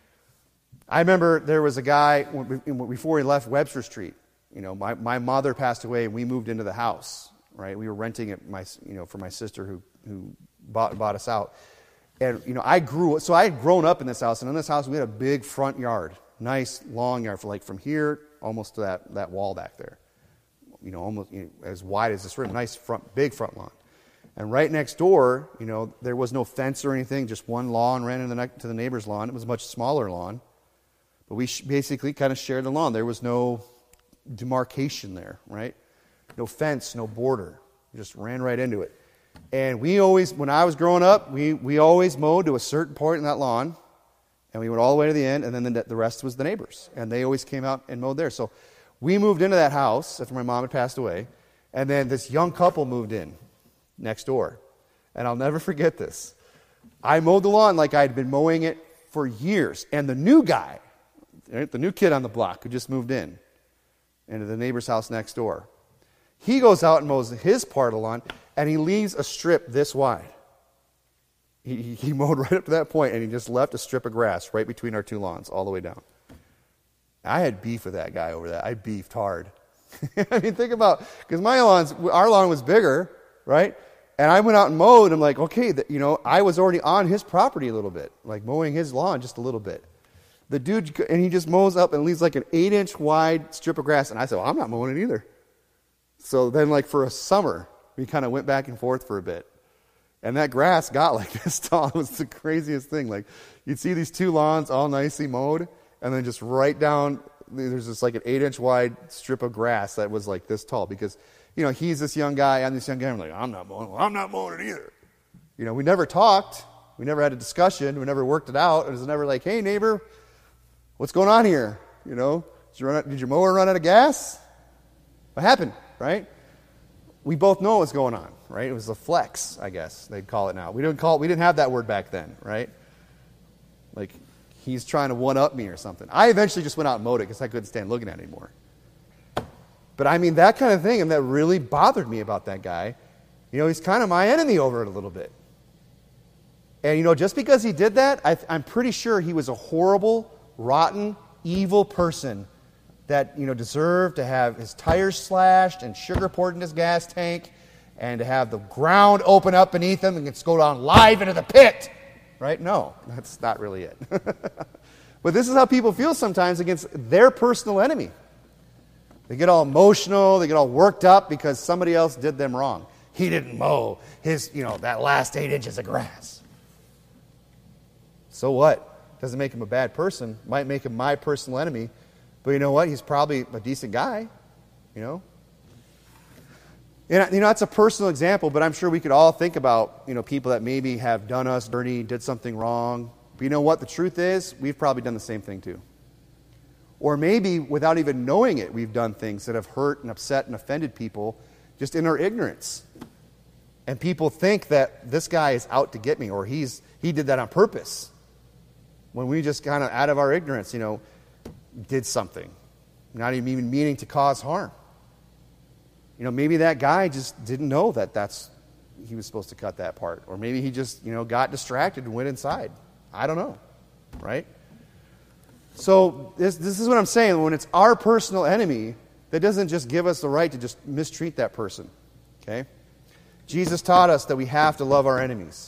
I remember there was a guy, before he left Webster Street, you know, my, my mother passed away, and we moved into the house, right? We were renting it, my, you know, for my sister who, who bought, bought us out. And, you know, I grew, so I had grown up in this house, and in this house we had a big front yard, nice long yard, for like from here almost to that, that wall back there. You know, almost you know, as wide as this room, nice front, big front lawn. And right next door, you know, there was no fence or anything, just one lawn ran into the, to the neighbor's lawn. It was a much smaller lawn. But we basically kind of shared the lawn. There was no demarcation there, right? No fence, no border. We just ran right into it. And we always, when I was growing up, we, we always mowed to a certain point in that lawn, and we went all the way to the end, and then the, the rest was the neighbors. And they always came out and mowed there. So we moved into that house after my mom had passed away, and then this young couple moved in next door. And I'll never forget this. I mowed the lawn like I had been mowing it for years. And the new guy, the new kid on the block who just moved in into the neighbor's house next door, he goes out and mows his part of the lawn, and he leaves a strip this wide. He, he, he mowed right up to that point, and he just left a strip of grass right between our two lawns all the way down. I had beef with that guy over that. I beefed hard. I mean, think about, because my lawns, our lawn was bigger, right? And I went out and mowed. I'm like, okay, the, you know, I was already on his property a little bit, like mowing his lawn just a little bit. The dude, and he just mows up and leaves like an eight-inch wide strip of grass. And I said, well, I'm not mowing it either. So then, like for a summer, we kind of went back and forth for a bit. And that grass got like this tall. It was the craziest thing. Like, you'd see these two lawns all nicely mowed, and then just right down, there's just like an eight-inch wide strip of grass that was like this tall. Because, you know, he's this young guy, I'm this young guy. I'm like, I'm not mowing. Well, I'm not mowing it either. You know, we never talked. We never had a discussion. We never worked it out. It was never like, hey, neighbor, what's going on here? You know, did, you run out, did your mower run out of gas? What happened, right? We both know what's going on, right? It was a flex, I guess they'd call it now. We didn't call it, we didn't have that word back then, right? Like, he's trying to one-up me or something. I eventually just went out and mowed it because I couldn't stand looking at it anymore. But I mean, that kind of thing, and that really bothered me about that guy. You know, he's kind of my enemy over it a little bit. And, you know, just because he did that, I, I'm pretty sure he was a horrible, rotten, evil person that, you know, deserved to have his tires slashed and sugar poured in his gas tank and to have the ground open up beneath him and just go down live into the pit. Right? No, that's not really it. But this is how people feel sometimes against their personal enemy. They get all emotional, they get all worked up because somebody else did them wrong. He didn't mow his, you know, that last eight inches of grass. So what? Doesn't make him a bad person. Might make him my personal enemy. But you know what? He's probably a decent guy, you know. And, you know, that's a personal example, but I'm sure we could all think about, you know, people that maybe have done us dirty, did something wrong. But you know what? The truth is, we've probably done the same thing too. Or maybe without even knowing it, we've done things that have hurt and upset and offended people just in our ignorance. And people think that this guy is out to get me, or he's he did that on purpose. When we just kind of, out of our ignorance, you know, did something, not even meaning to cause harm. You know, maybe that guy just didn't know that that's he was supposed to cut that part, or maybe he just, you know, got distracted and went inside. I don't know, right? So this this is what I'm saying. When it's our personal enemy, that doesn't just give us the right to just mistreat that person. Okay? Jesus taught us that we have to love our enemies.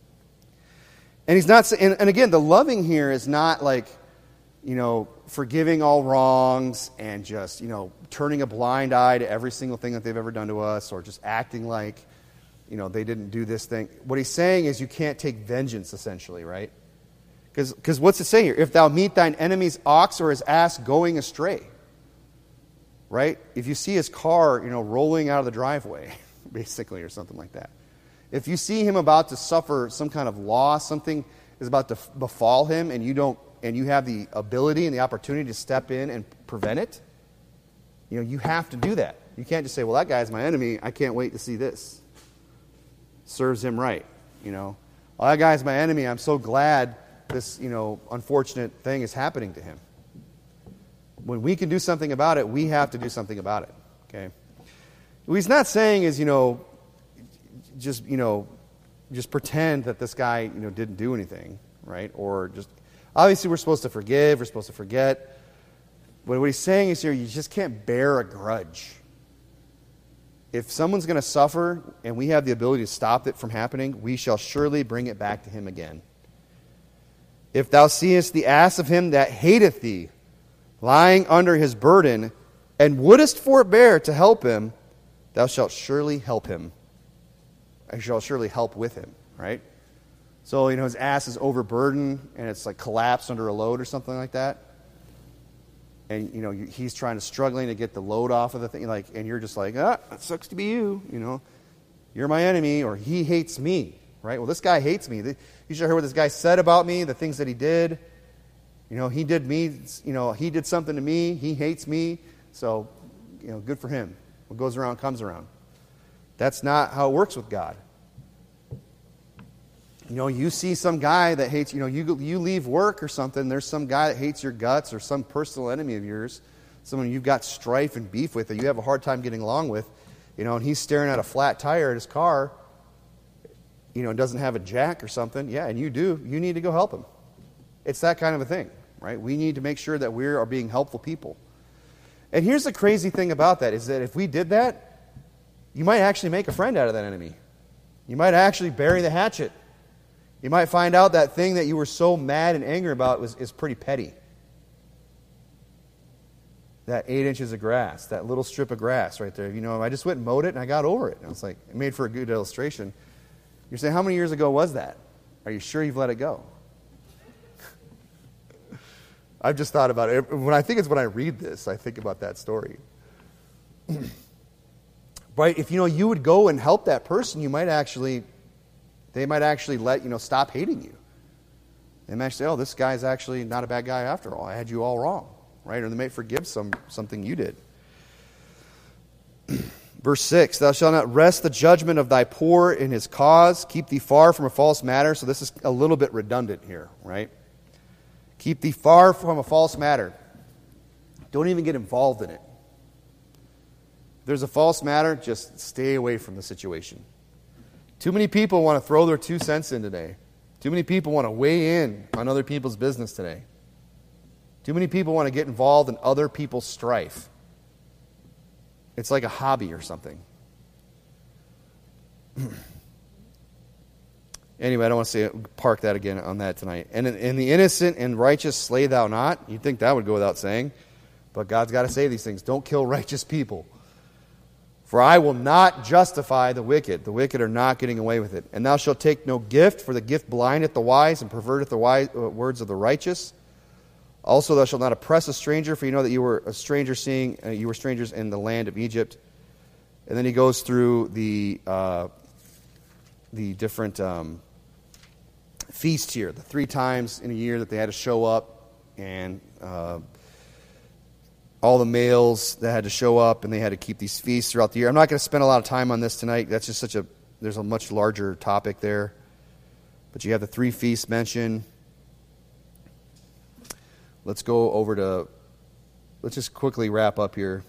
And he's not, and, and again, the loving here is not like, you know, forgiving all wrongs and just, you know, turning a blind eye to every single thing that they've ever done to us, or just acting like, you know, they didn't do this thing. What he's saying is you can't take vengeance, essentially, right? Because what's it say here? If thou meet thine enemy's ox or his ass going astray, right? If you see his car, you know, rolling out of the driveway, basically, or something like that. If you see him about to suffer some kind of loss, something is about to befall him, and you don't, and you have the ability and the opportunity to step in and prevent it, you know, you have to do that. You can't just say, well, that guy's my enemy, I can't wait to see this. Serves him right, you know. Well, that guy's my enemy, I'm so glad this, you know, unfortunate thing is happening to him. When we can do something about it, we have to do something about it, okay? What he's not saying is, you know, just, you know, just pretend that this guy, you know, didn't do anything, right? Or just, obviously we're supposed to forgive, we're supposed to forget. But what he's saying is here, you just can't bear a grudge. If someone's going to suffer and we have the ability to stop it from happening, we shall surely bring it back to him again. If thou seest the ass of him that hateth thee, lying under his burden, and wouldest forbear to help him, thou shalt surely help him. I shall surely help with him, right? So, you know, his ass is overburdened, and it's like collapsed under a load or something like that. And, you know, he's trying to, struggling to get the load off of the thing, like, and you're just like, ah, it sucks to be you, you know. You're my enemy, or he hates me, right? Well, this guy hates me. You should have heard what this guy said about me, the things that he did. You know, he did me, you know, he did something to me. He hates me. So, you know, good for him. What goes around comes around. That's not how it works with God. You know, you see some guy that hates, you know, you you leave work or something, there's some guy that hates your guts, or some personal enemy of yours, someone you've got strife and beef with that you have a hard time getting along with, you know, and he's staring at a flat tire at his car, you know, and doesn't have a jack or something, yeah, and you do, you need to go help him. It's that kind of a thing, right? We need to make sure that we are being helpful people. And here's the crazy thing about that, is that if we did that, you might actually make a friend out of that enemy. You might actually bury the hatchet. You might find out that thing that you were so mad and angry about was is pretty petty. That eight inches of grass, that little strip of grass right there. You know, I just went and mowed it and I got over it. And it's like, it made for a good illustration. You're saying, how many years ago was that? Are you sure you've let it go? I've just thought about it. When I think it's when I read this, I think about that story. Right? If, you know, you would go and help that person, you might actually, they might actually let, you know, stop hating you. They might say, oh, this guy's actually not a bad guy after all. I had you all wrong. Right? Or they may forgive some something you did. Verse six, thou shalt not wrest the judgment of thy poor in his cause. Keep thee far from a false matter. So this is a little bit redundant here, right? Keep thee far from a false matter. Don't even get involved in it. If there's a false matter, just stay away from the situation. Too many people want to throw their two cents in today. Too many people want to weigh in on other people's business today. Too many people want to get involved in other people's strife. It's like a hobby or something. Anyway, I don't want to say park that again on that tonight. And in, in the innocent and righteous slay thou not. You'd think that would go without saying. But God's got to say these things. Don't kill righteous people. For I will not justify the wicked. The wicked are not getting away with it. And thou shalt take no gift, for the gift blindeth the wise and perverteth the wise, uh, words of the righteous. Also thou shalt not oppress a stranger, for you know that you were a stranger seeing, uh, you were strangers in the land of Egypt. And then he goes through the uh, the different um, feasts here, the three times in a year that they had to show up, and uh, all the males that had to show up, and they had to keep these feasts throughout the year. I'm not going to spend a lot of time on this tonight. That's just such a, there's a much larger topic there. But you have the three feasts mentioned. Let's go over to, let's just quickly wrap up here.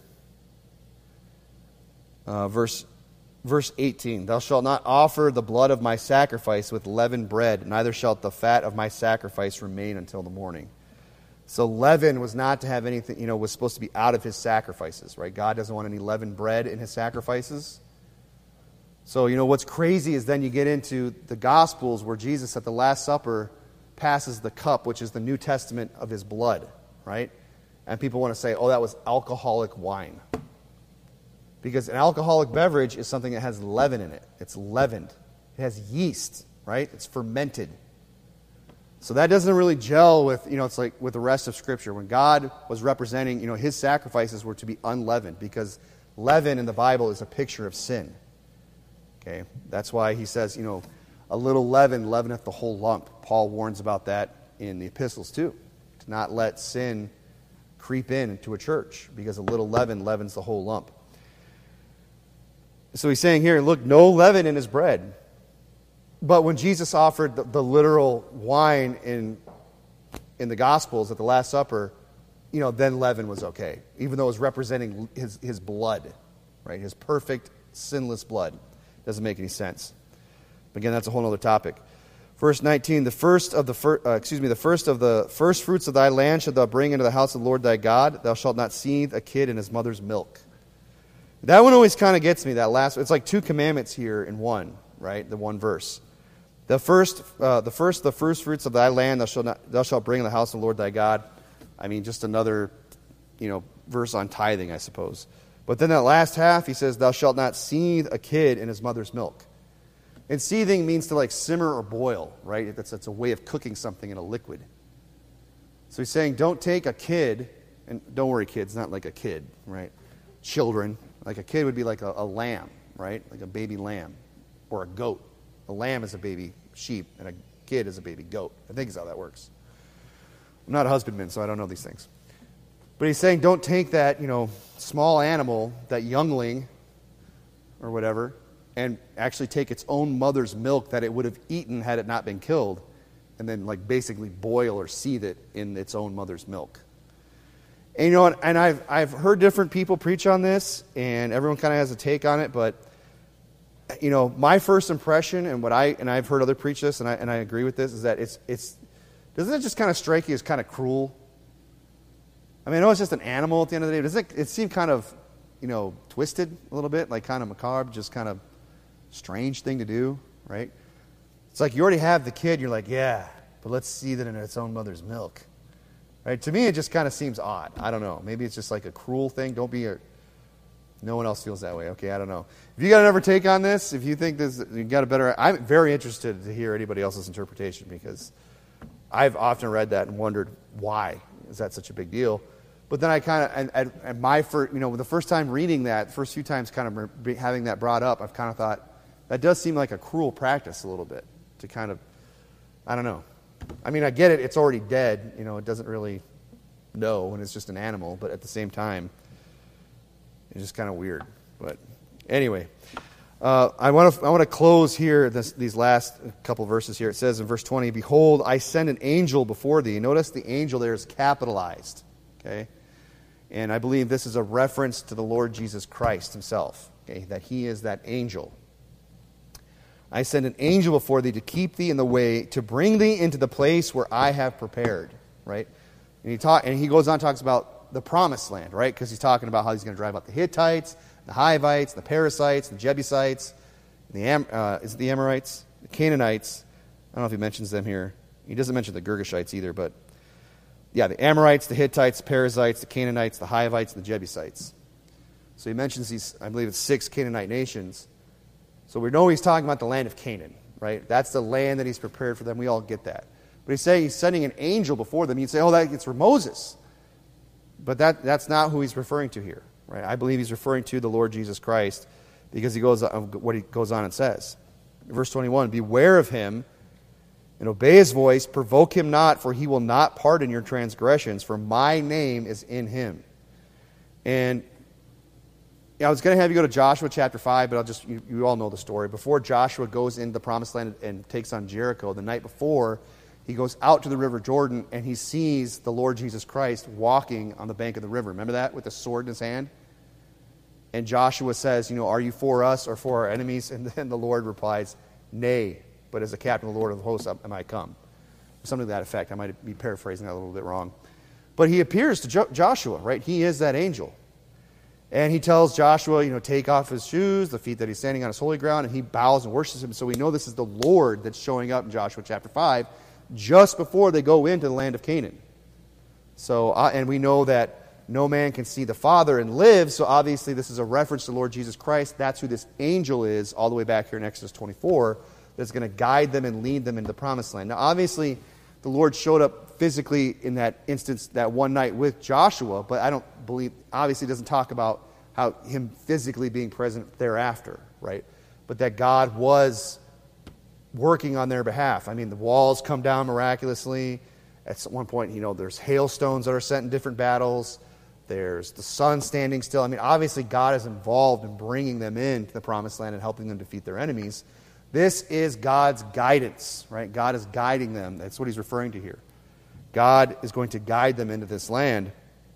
Uh, verse verse eighteen, thou shalt not offer the blood of my sacrifice with leavened bread, neither shalt the fat of my sacrifice remain until the morning. So leaven was not to have anything, you know, was supposed to be out of his sacrifices, right? God doesn't want any leavened bread in his sacrifices. So, you know, what's crazy is then you get into the Gospels where Jesus at the Last Supper passes the cup, which is the New Testament of his blood, right? And people want to say, oh, that was alcoholic wine. Because an alcoholic beverage is something that has leaven in it. It's leavened. It has yeast, right? It's fermented. So that doesn't really gel with, you know, it's like with the rest of Scripture. When God was representing, you know, his sacrifices were to be unleavened because leaven in the Bible is a picture of sin. Okay? That's why he says, you know, a little leaven leaveneth the whole lump. Paul warns about that in the epistles too. To not let sin creep in into a church because a little leaven leavens the whole lump. So he's saying here, look, no leaven in his bread. But when Jesus offered the, the literal wine in in the Gospels at the Last Supper, you know, then leaven was okay, even though it was representing his, his blood, right? His perfect, sinless blood. Doesn't make any sense. But again, that's a whole other topic. Verse nineteen, the first of the fir- uh, excuse me, the first of the first fruits of thy land shalt thou bring into the house of the Lord thy God. Thou shalt not seethe a kid in his mother's milk. That one always kind of gets me, that last, it's like two commandments here in one, right? The one verse. The first, uh, the first, the first fruits of thy land thou shalt not, thou shalt bring in the house of the Lord thy God. I mean, just another, you know, verse on tithing, I suppose. But then that last half, he says, thou shalt not seethe a kid in his mother's milk. And seething means to like simmer or boil, right? That's, that's a way of cooking something in a liquid. So he's saying, don't take a kid, and don't worry, kids, not like a kid, right? Children. Like a kid would be like a, a lamb, right? Like a baby lamb. Or a goat. A lamb is a baby sheep, and a kid is a baby goat. I think is how that works. I'm not a husbandman, so I don't know these things. But he's saying, don't take that, you know, small animal, that youngling, or whatever, and actually take its own mother's milk that it would have eaten had it not been killed, and then like basically boil or seethe it in its own mother's milk. And you know, and I've I've heard different people preach on this, and everyone kind of has a take on it. But you know, my first impression, and what I and I've heard other preach this, and I and I agree with this, is that it's it's doesn't it just kind of strike you as kind of cruel? I mean, I know it's just an animal at the end of the day. Doesn't it, it seem kind of, you know, twisted a little bit, like kind of macabre, just kind of strange thing to do, right? It's like you already have the kid, you're like, yeah, but let's seethe it in its own mother's milk. Right? To me, it just kind of seems odd. I don't know. Maybe it's just like a cruel thing. Don't be a... No one else feels that way. Okay, I don't know. If you got another take on this, if you think this, you got a better... I'm very interested to hear anybody else's interpretation because I've often read that and wondered why is that such a big deal. But then I kind of... And, and, and my first... You know, the first time reading that, the first few times kind of having that brought up, I've kind of thought, that does seem like a cruel practice a little bit to kind of... I don't know. I mean, I get it. It's already dead. You know, it doesn't really know when it's just an animal. But at the same time, it's just kind of weird. But anyway, uh, I want to I want to close here this, these last couple verses here. It says in verse twenty, behold, I send an angel before thee. Notice the angel there is capitalized. Okay, and I believe this is a reference to the Lord Jesus Christ himself. Okay, that he is that angel. I send an angel before thee to keep thee in the way, to bring thee into the place where I have prepared. Right? And he talk, and he goes on and talks about the promised land, right? Because he's talking about how he's going to drive out the Hittites, the Hivites, the Perizzites, the Jebusites, the Am, uh, is it the Amorites, the Canaanites. I don't know if he mentions them here. He doesn't mention the Girgashites either, but yeah, the Amorites, the Hittites, the Perizzites, the Canaanites, the Hivites, and the Jebusites. So he mentions these, I believe it's six Canaanite nations. So we know he's talking about the land of Canaan, right? That's the land that he's prepared for them. We all get that. But he's saying he's sending an angel before them. You'd say, oh, that, it's for Moses. But that, that's not who he's referring to here, right? I believe he's referring to the Lord Jesus Christ. because he goes on, what he goes on and says. Verse twenty-one, beware of him and obey his voice, provoke him not, for he will not pardon your transgressions, for my name is in him. And yeah, I was going to have you go to Joshua chapter five, but I'll just, you, you all know the story. Before Joshua goes into the promised land and takes on Jericho, the night before, he goes out to the river Jordan and he sees the Lord Jesus Christ walking on the bank of the river. Remember that, with the sword in his hand? And Joshua says, you know, are you for us or for our enemies? And then the Lord replies, nay, but as the captain of the Lord of the hosts am I come. Something to that effect. I might be paraphrasing that a little bit wrong. But he appears to jo- Joshua, right? He is that angel. And he tells Joshua, you know, take off his shoes, the feet that he's standing on his holy ground, and he bows and worships him. So we know this is the Lord that's showing up in Joshua chapter five, just before they go into the land of Canaan. So, uh, and we know that no man can see the Father and live, so obviously this is a reference to the Lord Jesus Christ. That's who this angel is, all the way back here in Exodus twenty-four, that's going to guide them and lead them into the promised land. Now, obviously, the Lord showed up physically in that instance, that one night with Joshua, but I don't believe, obviously doesn't talk about how him physically being present thereafter, right? But that God was working on their behalf. I mean, the walls come down miraculously. At one point, you know, there's hailstones that are set in different battles. There's the sun standing still. I mean, obviously God is involved in bringing them into the promised land and helping them defeat their enemies. This is God's guidance, right? God is guiding them. That's what he's referring to here. God is going to guide them into this land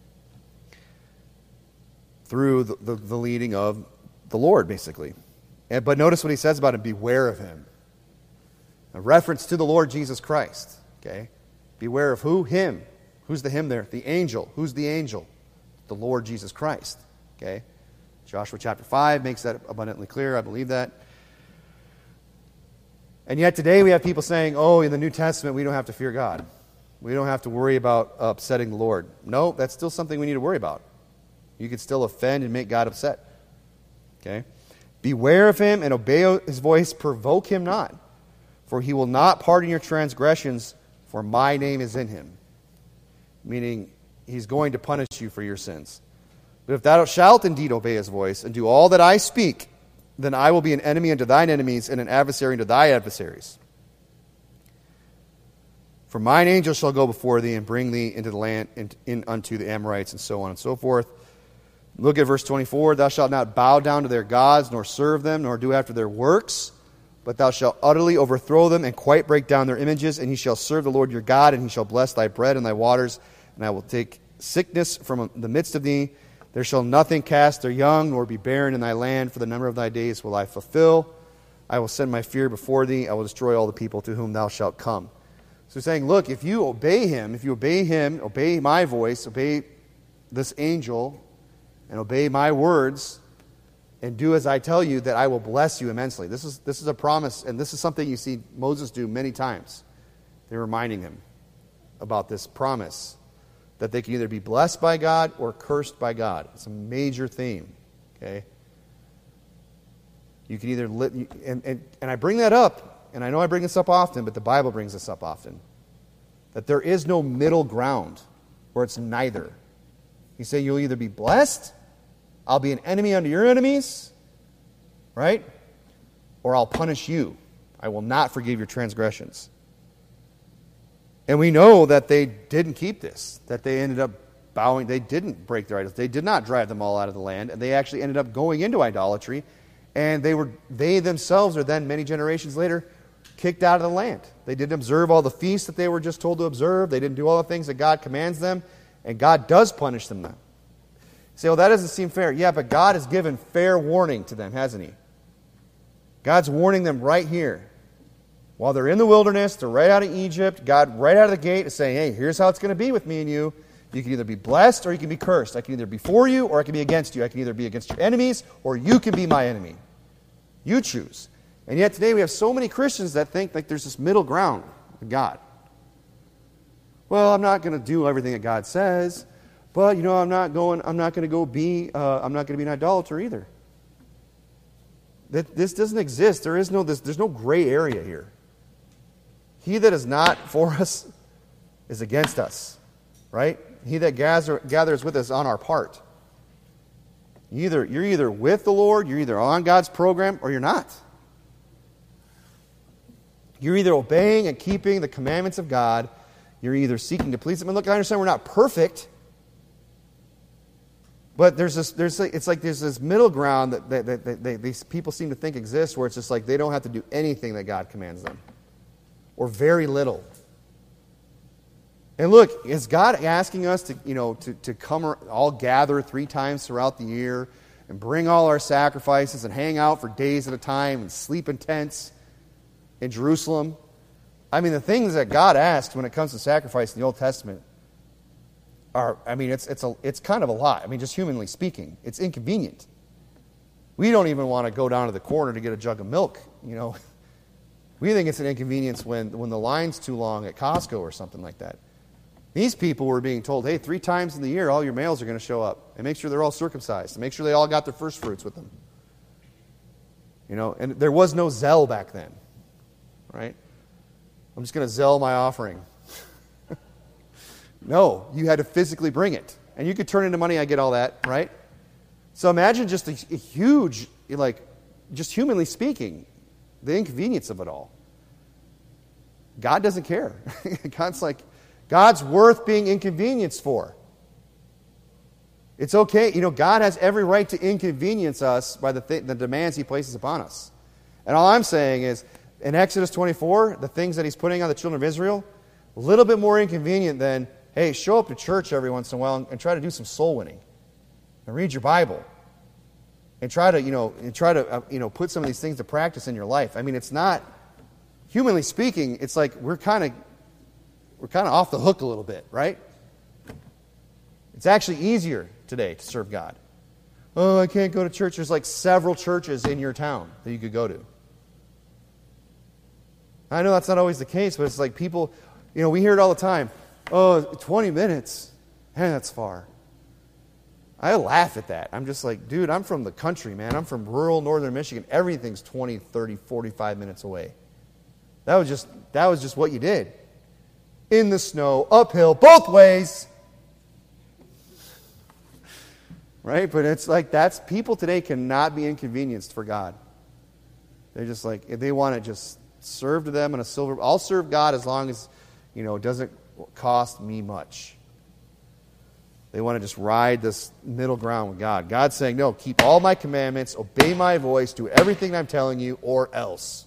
through the, the, the leading of the Lord, basically. And, but notice what he says about him, beware of him. A reference to the Lord Jesus Christ, okay? Beware of who? Him. Who's the him there? The angel. Who's the angel? The Lord Jesus Christ, okay? Joshua chapter five makes that abundantly clear. I believe that. And yet today we have people saying, oh, in the New Testament we don't have to fear God. We don't have to worry about upsetting the Lord. No, that's still something we need to worry about. You could still offend and make God upset. Okay? Beware of him and obey his voice, provoke him not, for he will not pardon your transgressions, for my name is in him. Meaning, he's going to punish you for your sins. But if thou shalt indeed obey his voice, and do all that I speak, then I will be an enemy unto thine enemies, and an adversary unto thy adversaries. For mine angel shall go before thee, and bring thee into the land, in, in unto the Amorites, and so on and so forth. Look at verse twenty-four. Thou shalt not bow down to their gods, nor serve them, nor do after their works, but thou shalt utterly overthrow them, and quite break down their images, and he shall serve the Lord your God, and he shall bless thy bread and thy waters, and I will take sickness from the midst of thee. There shall nothing cast their young, nor be barren in thy land, for the number of thy days will I fulfill. I will send my fear before thee. I will destroy all the people to whom thou shalt come. So he's saying, look, if you obey him, if you obey him, obey my voice, obey this angel, and obey my words, and do as I tell you, that I will bless you immensely. This is, this is a promise, and this is something you see Moses do many times. They're reminding him about this promise, that they can either be blessed by God or cursed by God. It's a major theme, okay? You can either, li- and, and, and I bring that up, and I know I bring this up often, but the Bible brings this up often, that there is no middle ground where it's neither. You say you'll either be blessed, I'll be an enemy unto your enemies, right? Or I'll punish you. I will not forgive your transgressions. And we know that they didn't keep this, that they ended up bowing. They didn't break their idols. They did not drive them all out of the land, and they actually ended up going into idolatry, and they were they themselves are then, many generations later, kicked out of the land. They didn't observe all the feasts that they were just told to observe. They didn't do all the things that God commands them, and God does punish them then. You say, well, that doesn't seem fair. Yeah, but God has given fair warning to them, hasn't he? God's warning them right here. While they're in the wilderness, they're right out of Egypt, God right out of the gate is saying, hey, here's how it's going to be with me and you. You can either be blessed or you can be cursed. I can either be for you or I can be against you. I can either be against your enemies or you can be my enemy. You choose. And yet today we have so many Christians that think like there's this middle ground with God. Well, I'm not going to do everything that God says, but you know, I'm not going. I'm not going to go be. Uh, I'm not going to be an idolater either. That this doesn't exist. There is no. This, there's no gray area here. He that is not for us is against us, right? He that gather, gathers with us on our part. You either, you're either with the Lord, you're either on God's program, or you're not. You're either obeying and keeping the commandments of God, you're either seeking to please Him. And look, I understand we're not perfect, but there's this, there's it's like there's this middle ground that, that, that, that they, these people seem to think exists, where it's just like they don't have to do anything that God commands them, or very little. And look, is God asking us to, you know, to, to come all gather three times throughout the year and bring all our sacrifices and hang out for days at a time and sleep in tents in Jerusalem? I mean, the things that God asked when it comes to sacrifice in the Old Testament are, I mean, it's it's a it's kind of a lot. I mean, just humanly speaking, it's inconvenient. We don't even want to go down to the corner to get a jug of milk, you know. We think it's an inconvenience when, when the line's too long at Costco or something like that. These people were being told, hey, three times in the year, all your males are going to show up. And make sure they're all circumcised. And make sure they all got their first fruits with them. You know, and there was no Zelle back then. Right? I'm just going to Zelle my offering. No, you had to physically bring it. And you could turn into money, I get all that, right? So imagine just a, a huge, like, just humanly speaking, the inconvenience of it all. God doesn't care. God's like, God's worth being inconvenienced for. It's okay. You know, God has every right to inconvenience us by the, th- the demands He places upon us. And all I'm saying is, in Exodus twenty-four, the things that He's putting on the children of Israel, a little bit more inconvenient than, hey, show up to church every once in a while and, and try to do some soul winning. And read your Bible. And try to, you know, and try to, uh, you know, put some of these things to practice in your life. I mean, it's not, humanly speaking, it's like we're kind of, we're kind of off the hook a little bit, right? It's actually easier today to serve God. Oh, I can't go to church. There's like several churches in your town that you could go to. I know that's not always the case, but it's like people, you know, we hear it all the time. Oh, twenty minutes. Man, that's far. I laugh at that. I'm just like, dude, I'm from the country, man. I'm from rural northern Michigan. Everything's twenty, thirty, forty-five minutes away. That was just that was just what you did. In the snow, uphill, both ways. Right? But it's like that's people today cannot be inconvenienced for God. They're just like, they want to just serve to them in a silver. I'll serve God as long as, you know, it doesn't cost me much. They want to just ride this middle ground with God. God's saying, no, keep all my commandments, obey my voice, do everything I'm telling you, or else.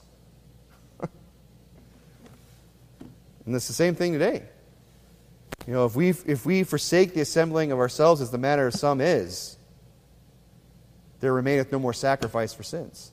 And it's the same thing today. You know, if we if we forsake the assembling of ourselves as the manner of some is, there remaineth no more sacrifice for sins.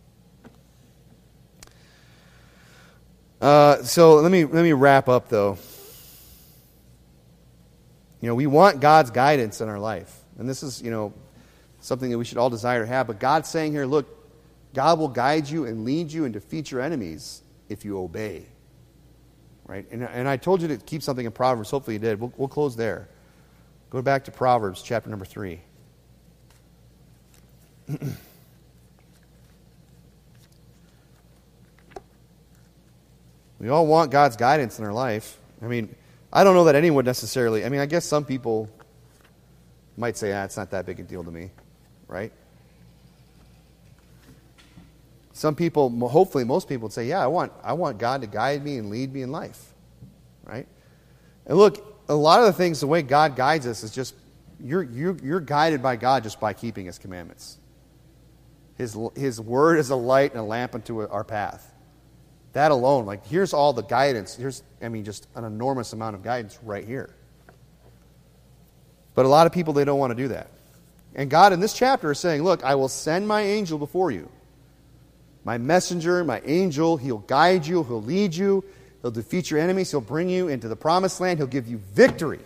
Uh, so let me let me wrap up though. You know, we want God's guidance in our life. And this is, you know, something that we should all desire to have. But God's saying here, look, God will guide you and lead you and defeat your enemies if you obey. Right? And, and I told you to keep something in Proverbs. Hopefully you did. We'll, we'll close there. Go back to Proverbs chapter number three. We all want God's guidance in our life. I mean, I don't know that anyone necessarily, I mean, I guess some people might say, ah, it's not that big a deal to me, right? Some people, hopefully most people would say, yeah, I want I want God to guide me and lead me in life, right? And look, a lot of the things, the way God guides us is just, you're, you're, you're guided by God just by keeping His commandments. His, His word is a light and a lamp unto our path. That alone, like, here's all the guidance. Here's, I mean, just an enormous amount of guidance right here. But a lot of people, they don't want to do that. And God in this chapter is saying, look, I will send my angel before you. My messenger, my angel, he'll guide you, he'll lead you, he'll defeat your enemies, he'll bring you into the promised land, he'll give you victory.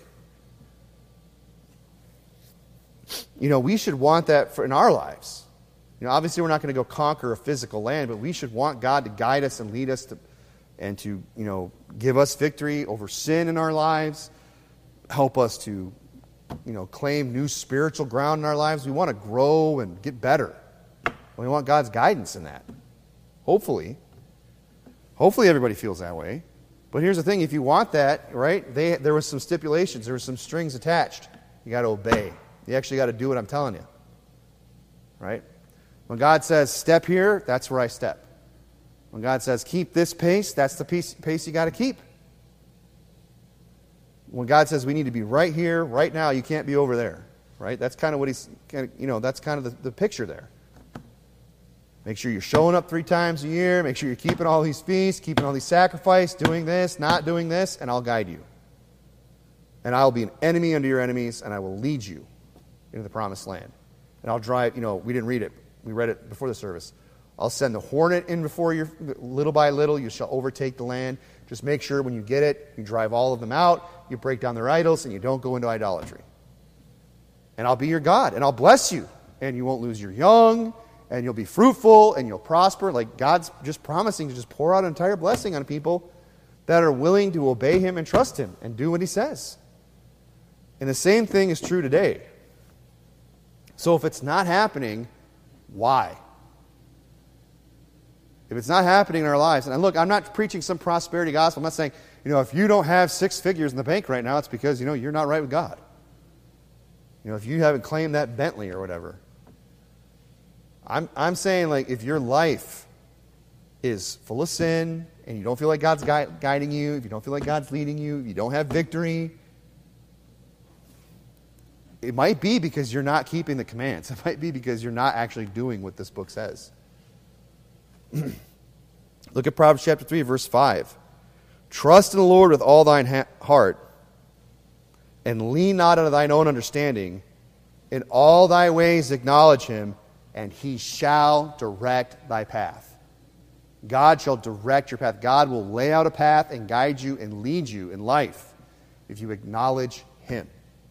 You know, we should want that for in our lives. You know, obviously we're not going to go conquer a physical land, but we should want God to guide us and lead us to, and to, you know, give us victory over sin in our lives, help us to, you know, claim new spiritual ground in our lives. We want to grow and get better. We want God's guidance in that. Hopefully. Hopefully everybody feels that way. But here's the thing, if you want that, right, they, there was some stipulations, there were some strings attached. You got to obey. You actually got to do what I'm telling you. right? When God says, step here, that's where I step. When God says, keep this pace, that's the pace, pace you got to keep. When God says we need to be right here, right now, you can't be over there, right? That's kind of what he's, you know, that's kind of the, the picture there. Make sure you're showing up three times a year. Make sure you're keeping all these feasts, keeping all these sacrifices, doing this, not doing this, and I'll guide you. And I will be an enemy unto your enemies, and I will lead you into the promised land. And I'll drive, you know, we didn't read it. We read it before the service. I'll send the hornet in before you, little by little, you shall overtake the land. Just make sure when you get it, you drive all of them out, you break down their idols, and you don't go into idolatry. And I'll be your God, and I'll bless you, and you won't lose your young, and you'll be fruitful, and you'll prosper. Like God's just promising to just pour out an entire blessing on people that are willing to obey Him and trust Him and do what He says. And the same thing is true today. So if it's not happening, why? If it's not happening in our lives, and look, I'm not preaching some prosperity gospel. I'm not saying, you know, if you don't have six figures in the bank right now, it's because, you know, you're not right with God. You know, if you haven't claimed that Bentley or whatever. I'm I'm saying, like, if your life is full of sin and you don't feel like God's gui- guiding you, if you don't feel like God's leading you, if you don't have victory, it might be because you're not keeping the commands. It might be because you're not actually doing what this book says. Look at Proverbs chapter three, verse five. Trust in the Lord with all thine ha- heart, and lean not unto thine own understanding. In all thy ways acknowledge Him, and He shall direct thy path. God shall direct your path. God will lay out a path and guide you and lead you in life if you acknowledge Him.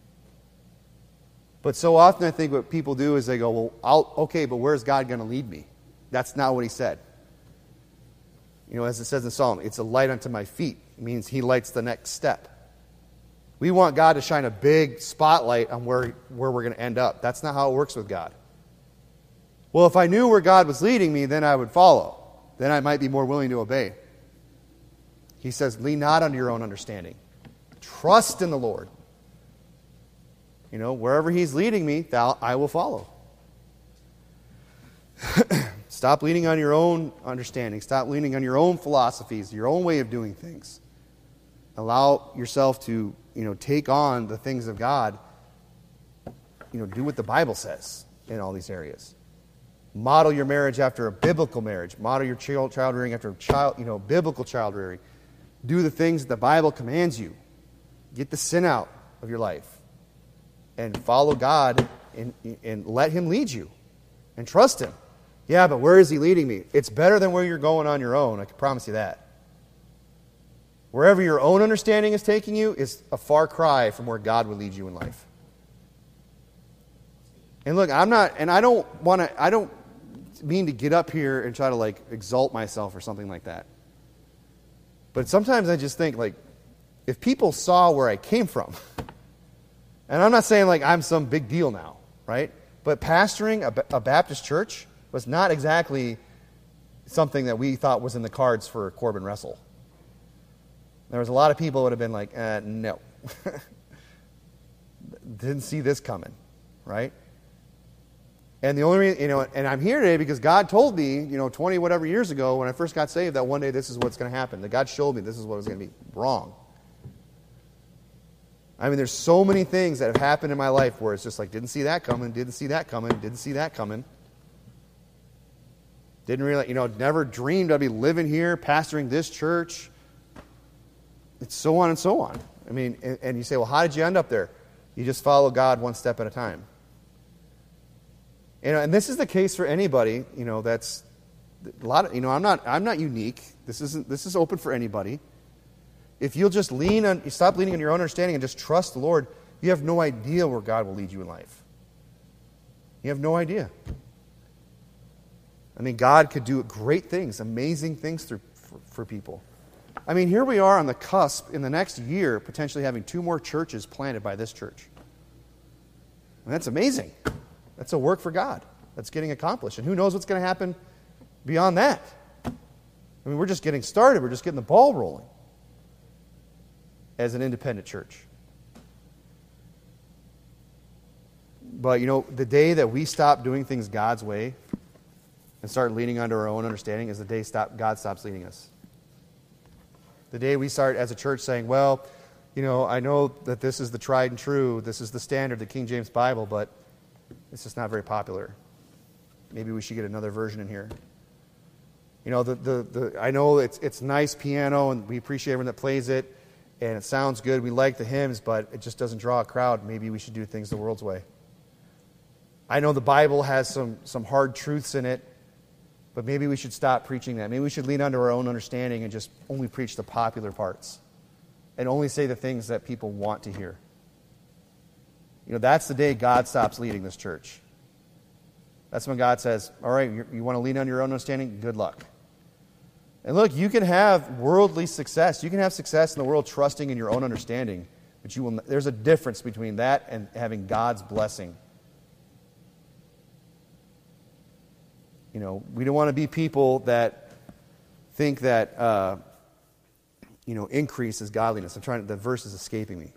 But so often I think what people do is they go, well, I'll, okay, but where's God going to lead me? That's not what He said. You know, as it says in Psalm, it's a light unto my feet. It means He lights the next step. We want God to shine a big spotlight on where, where we're going to end up. That's not how it works with God. Well, if I knew where God was leading me, then I would follow. Then I might be more willing to obey. He says, lean not unto your own understanding. Trust in the Lord. You know, wherever He's leading me, thou, I will follow. Stop leaning on your own understanding. Stop leaning on your own philosophies, your own way of doing things. Allow yourself to, you know, take on the things of God. You know, do what the Bible says in all these areas. Model your marriage after a biblical marriage. Model your child, child rearing after a child, you know, biblical child rearing. Do the things that the Bible commands you. Get the sin out of your life. And follow God and, and let Him lead you. And trust Him. Yeah, but where is He leading me? It's better than where you're going on your own. I can promise you that. Wherever your own understanding is taking you is a far cry from where God would lead you in life. And look, I'm not, and I don't want to, I don't mean to get up here and try to like exalt myself or something like that. But sometimes I just think, like, if people saw where I came from, and I'm not saying like I'm some big deal now, right? But pastoring a, a Baptist church was not exactly something that we thought was in the cards for Corbin Russell. There was a lot of people that would have been like, uh, no. Didn't see this coming, right? And the only reason, you know, and I'm here today because God told me, you know, twenty whatever years ago when I first got saved that one day this is what's going to happen. That God showed me this is what was going to be wrong. I mean, there's so many things that have happened in my life where it's just like, didn't see that coming, didn't see that coming, didn't see that coming. Didn't really, you know, never dreamed I'd be living here, pastoring this church. It's so on and so on. I mean, and, and you say, well, how did you end up there? You just follow God one step at a time. You know, and this is the case for anybody, you know, that's a lot of, you know, I'm not I'm not unique. This isn't this is open for anybody. If you'll just lean on, you stop leaning on your own understanding and just trust the Lord, you have no idea where God will lead you in life. You have no idea. I mean, God could do great things, amazing things through, for, for people. I mean, here we are on the cusp in the next year potentially having two more churches planted by this church. And that's amazing. That's a work for God that's getting accomplished. And who knows what's going to happen beyond that? I mean, we're just getting started. We're just getting the ball rolling as an independent church. But, you know, the day that we stop doing things God's way and start leaning onto our own understanding is the day stop, God stops leading us. The day we start as a church saying, well, you know, I know that this is the tried and true, this is the standard, the King James Bible, but it's just not very popular. Maybe we should get another version in here. You know, the the, the I know it's it's nice piano, and we appreciate everyone that plays it, and it sounds good. We like the hymns, but it just doesn't draw a crowd. Maybe we should do things the world's way. I know the Bible has some some hard truths in it, but maybe we should stop preaching that. Maybe we should lean onto our own understanding and just only preach the popular parts and only say the things that people want to hear. You know, that's the day God stops leading this church. That's when God says, all right, you, you want to lean on your own understanding? Good luck. And look, you can have worldly success. You can have success in the world trusting in your own understanding, but you will. There's a difference between that and having God's blessing. You know, we don't want to be people that think that, uh, you know, increase is godliness. I'm trying to, the verse is escaping me.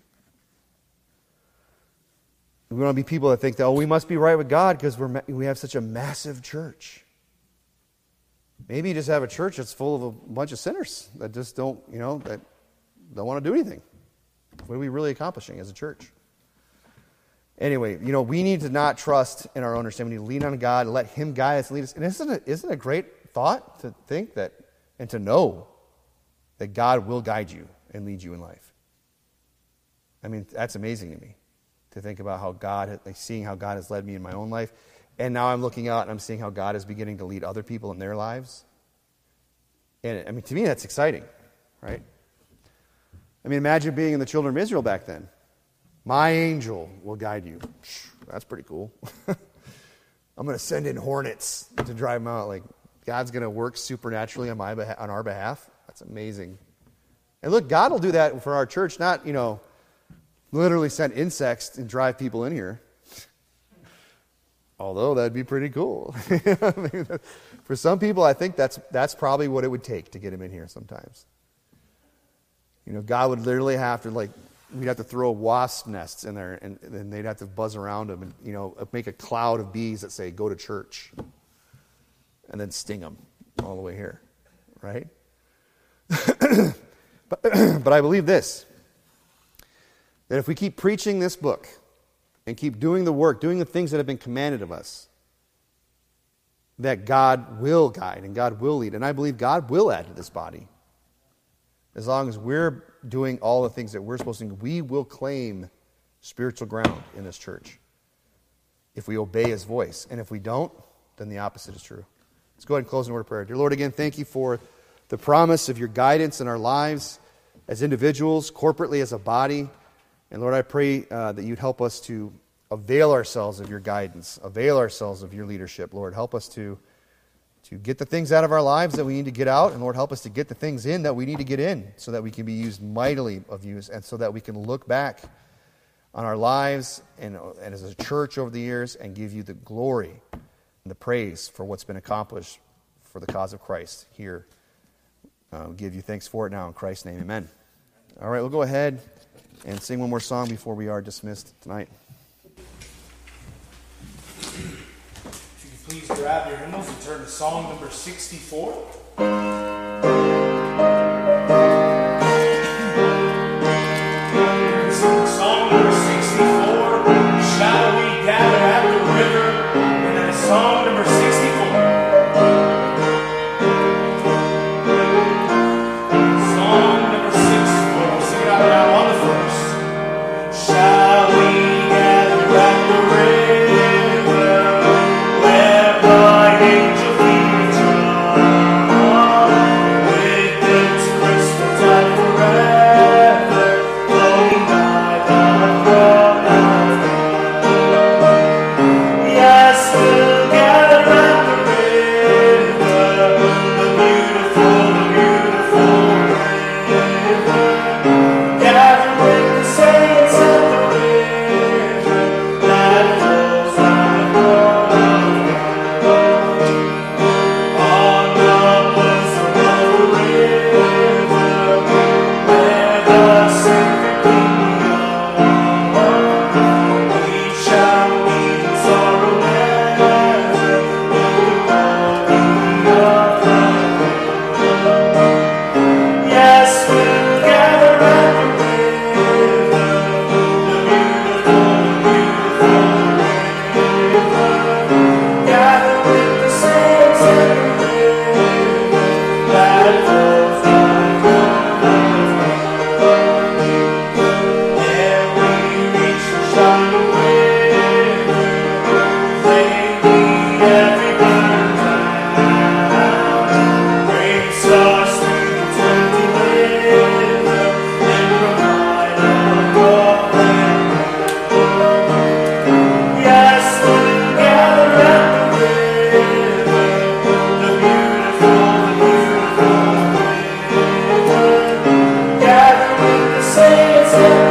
We want to be people that think that, oh, we must be right with God because we're we have such a massive church. Maybe you just have a church that's full of a bunch of sinners that just don't, you know, that don't want to do anything. What are we really accomplishing as a church? Anyway, you know, we need to not trust in our own understanding. We need to lean on God and let Him guide us and lead us. And isn't it, isn't it a great thought to think that and to know that God will guide you and lead you in life? I mean, that's amazing to me. To think about how God, like seeing how God has led me in my own life. And now I'm looking out and I'm seeing how God is beginning to lead other people in their lives. And I mean, to me, that's exciting, right? I mean, imagine being in the children of Israel back then. My angel will guide you. That's pretty cool. I'm going to send in hornets to drive them out. Like, God's going to work supernaturally on my beha- on our behalf. That's amazing. And look, God will do that for our church, not, you know, literally send insects and drive people in here. Although that'd be pretty cool. For some people, I think that's that's probably what it would take to get them in here sometimes. You know, God would literally have to, like, we'd have to throw wasp nests in there, and then they'd have to buzz around them and, you know, make a cloud of bees that say, go to church. And then sting them all the way here. Right? but, but I believe this. That if we keep preaching this book and keep doing the work, doing the things that have been commanded of us, that God will guide and God will lead. And I believe God will add to this body. As long as we're doing all the things that we're supposed to do, we will claim spiritual ground in this church if we obey His voice. And if we don't, then the opposite is true. Let's go ahead and close in a word of prayer. Dear Lord, again, thank you for the promise of your guidance in our lives as individuals, corporately as a body. And Lord, I pray uh, that you'd help us to avail ourselves of your guidance, avail ourselves of your leadership. Lord, help us to, to get the things out of our lives that we need to get out. And Lord, help us to get the things in that we need to get in so that we can be used mightily of you and so that we can look back on our lives and, and as a church over the years and give you the glory and the praise for what's been accomplished for the cause of Christ here. Uh, we give you thanks for it now in Christ's name. Amen. All right, we'll go ahead and sing one more song before we are dismissed tonight. If you could please grab your hymnals and turn to song number sixty-four. Song number sixty-four, Shall We Gather at the River? And then song number sixty-four. Song number sixty-four. We'll sing it out loud on the first. Shall we gather at the river, where thine angel feet are? Savior.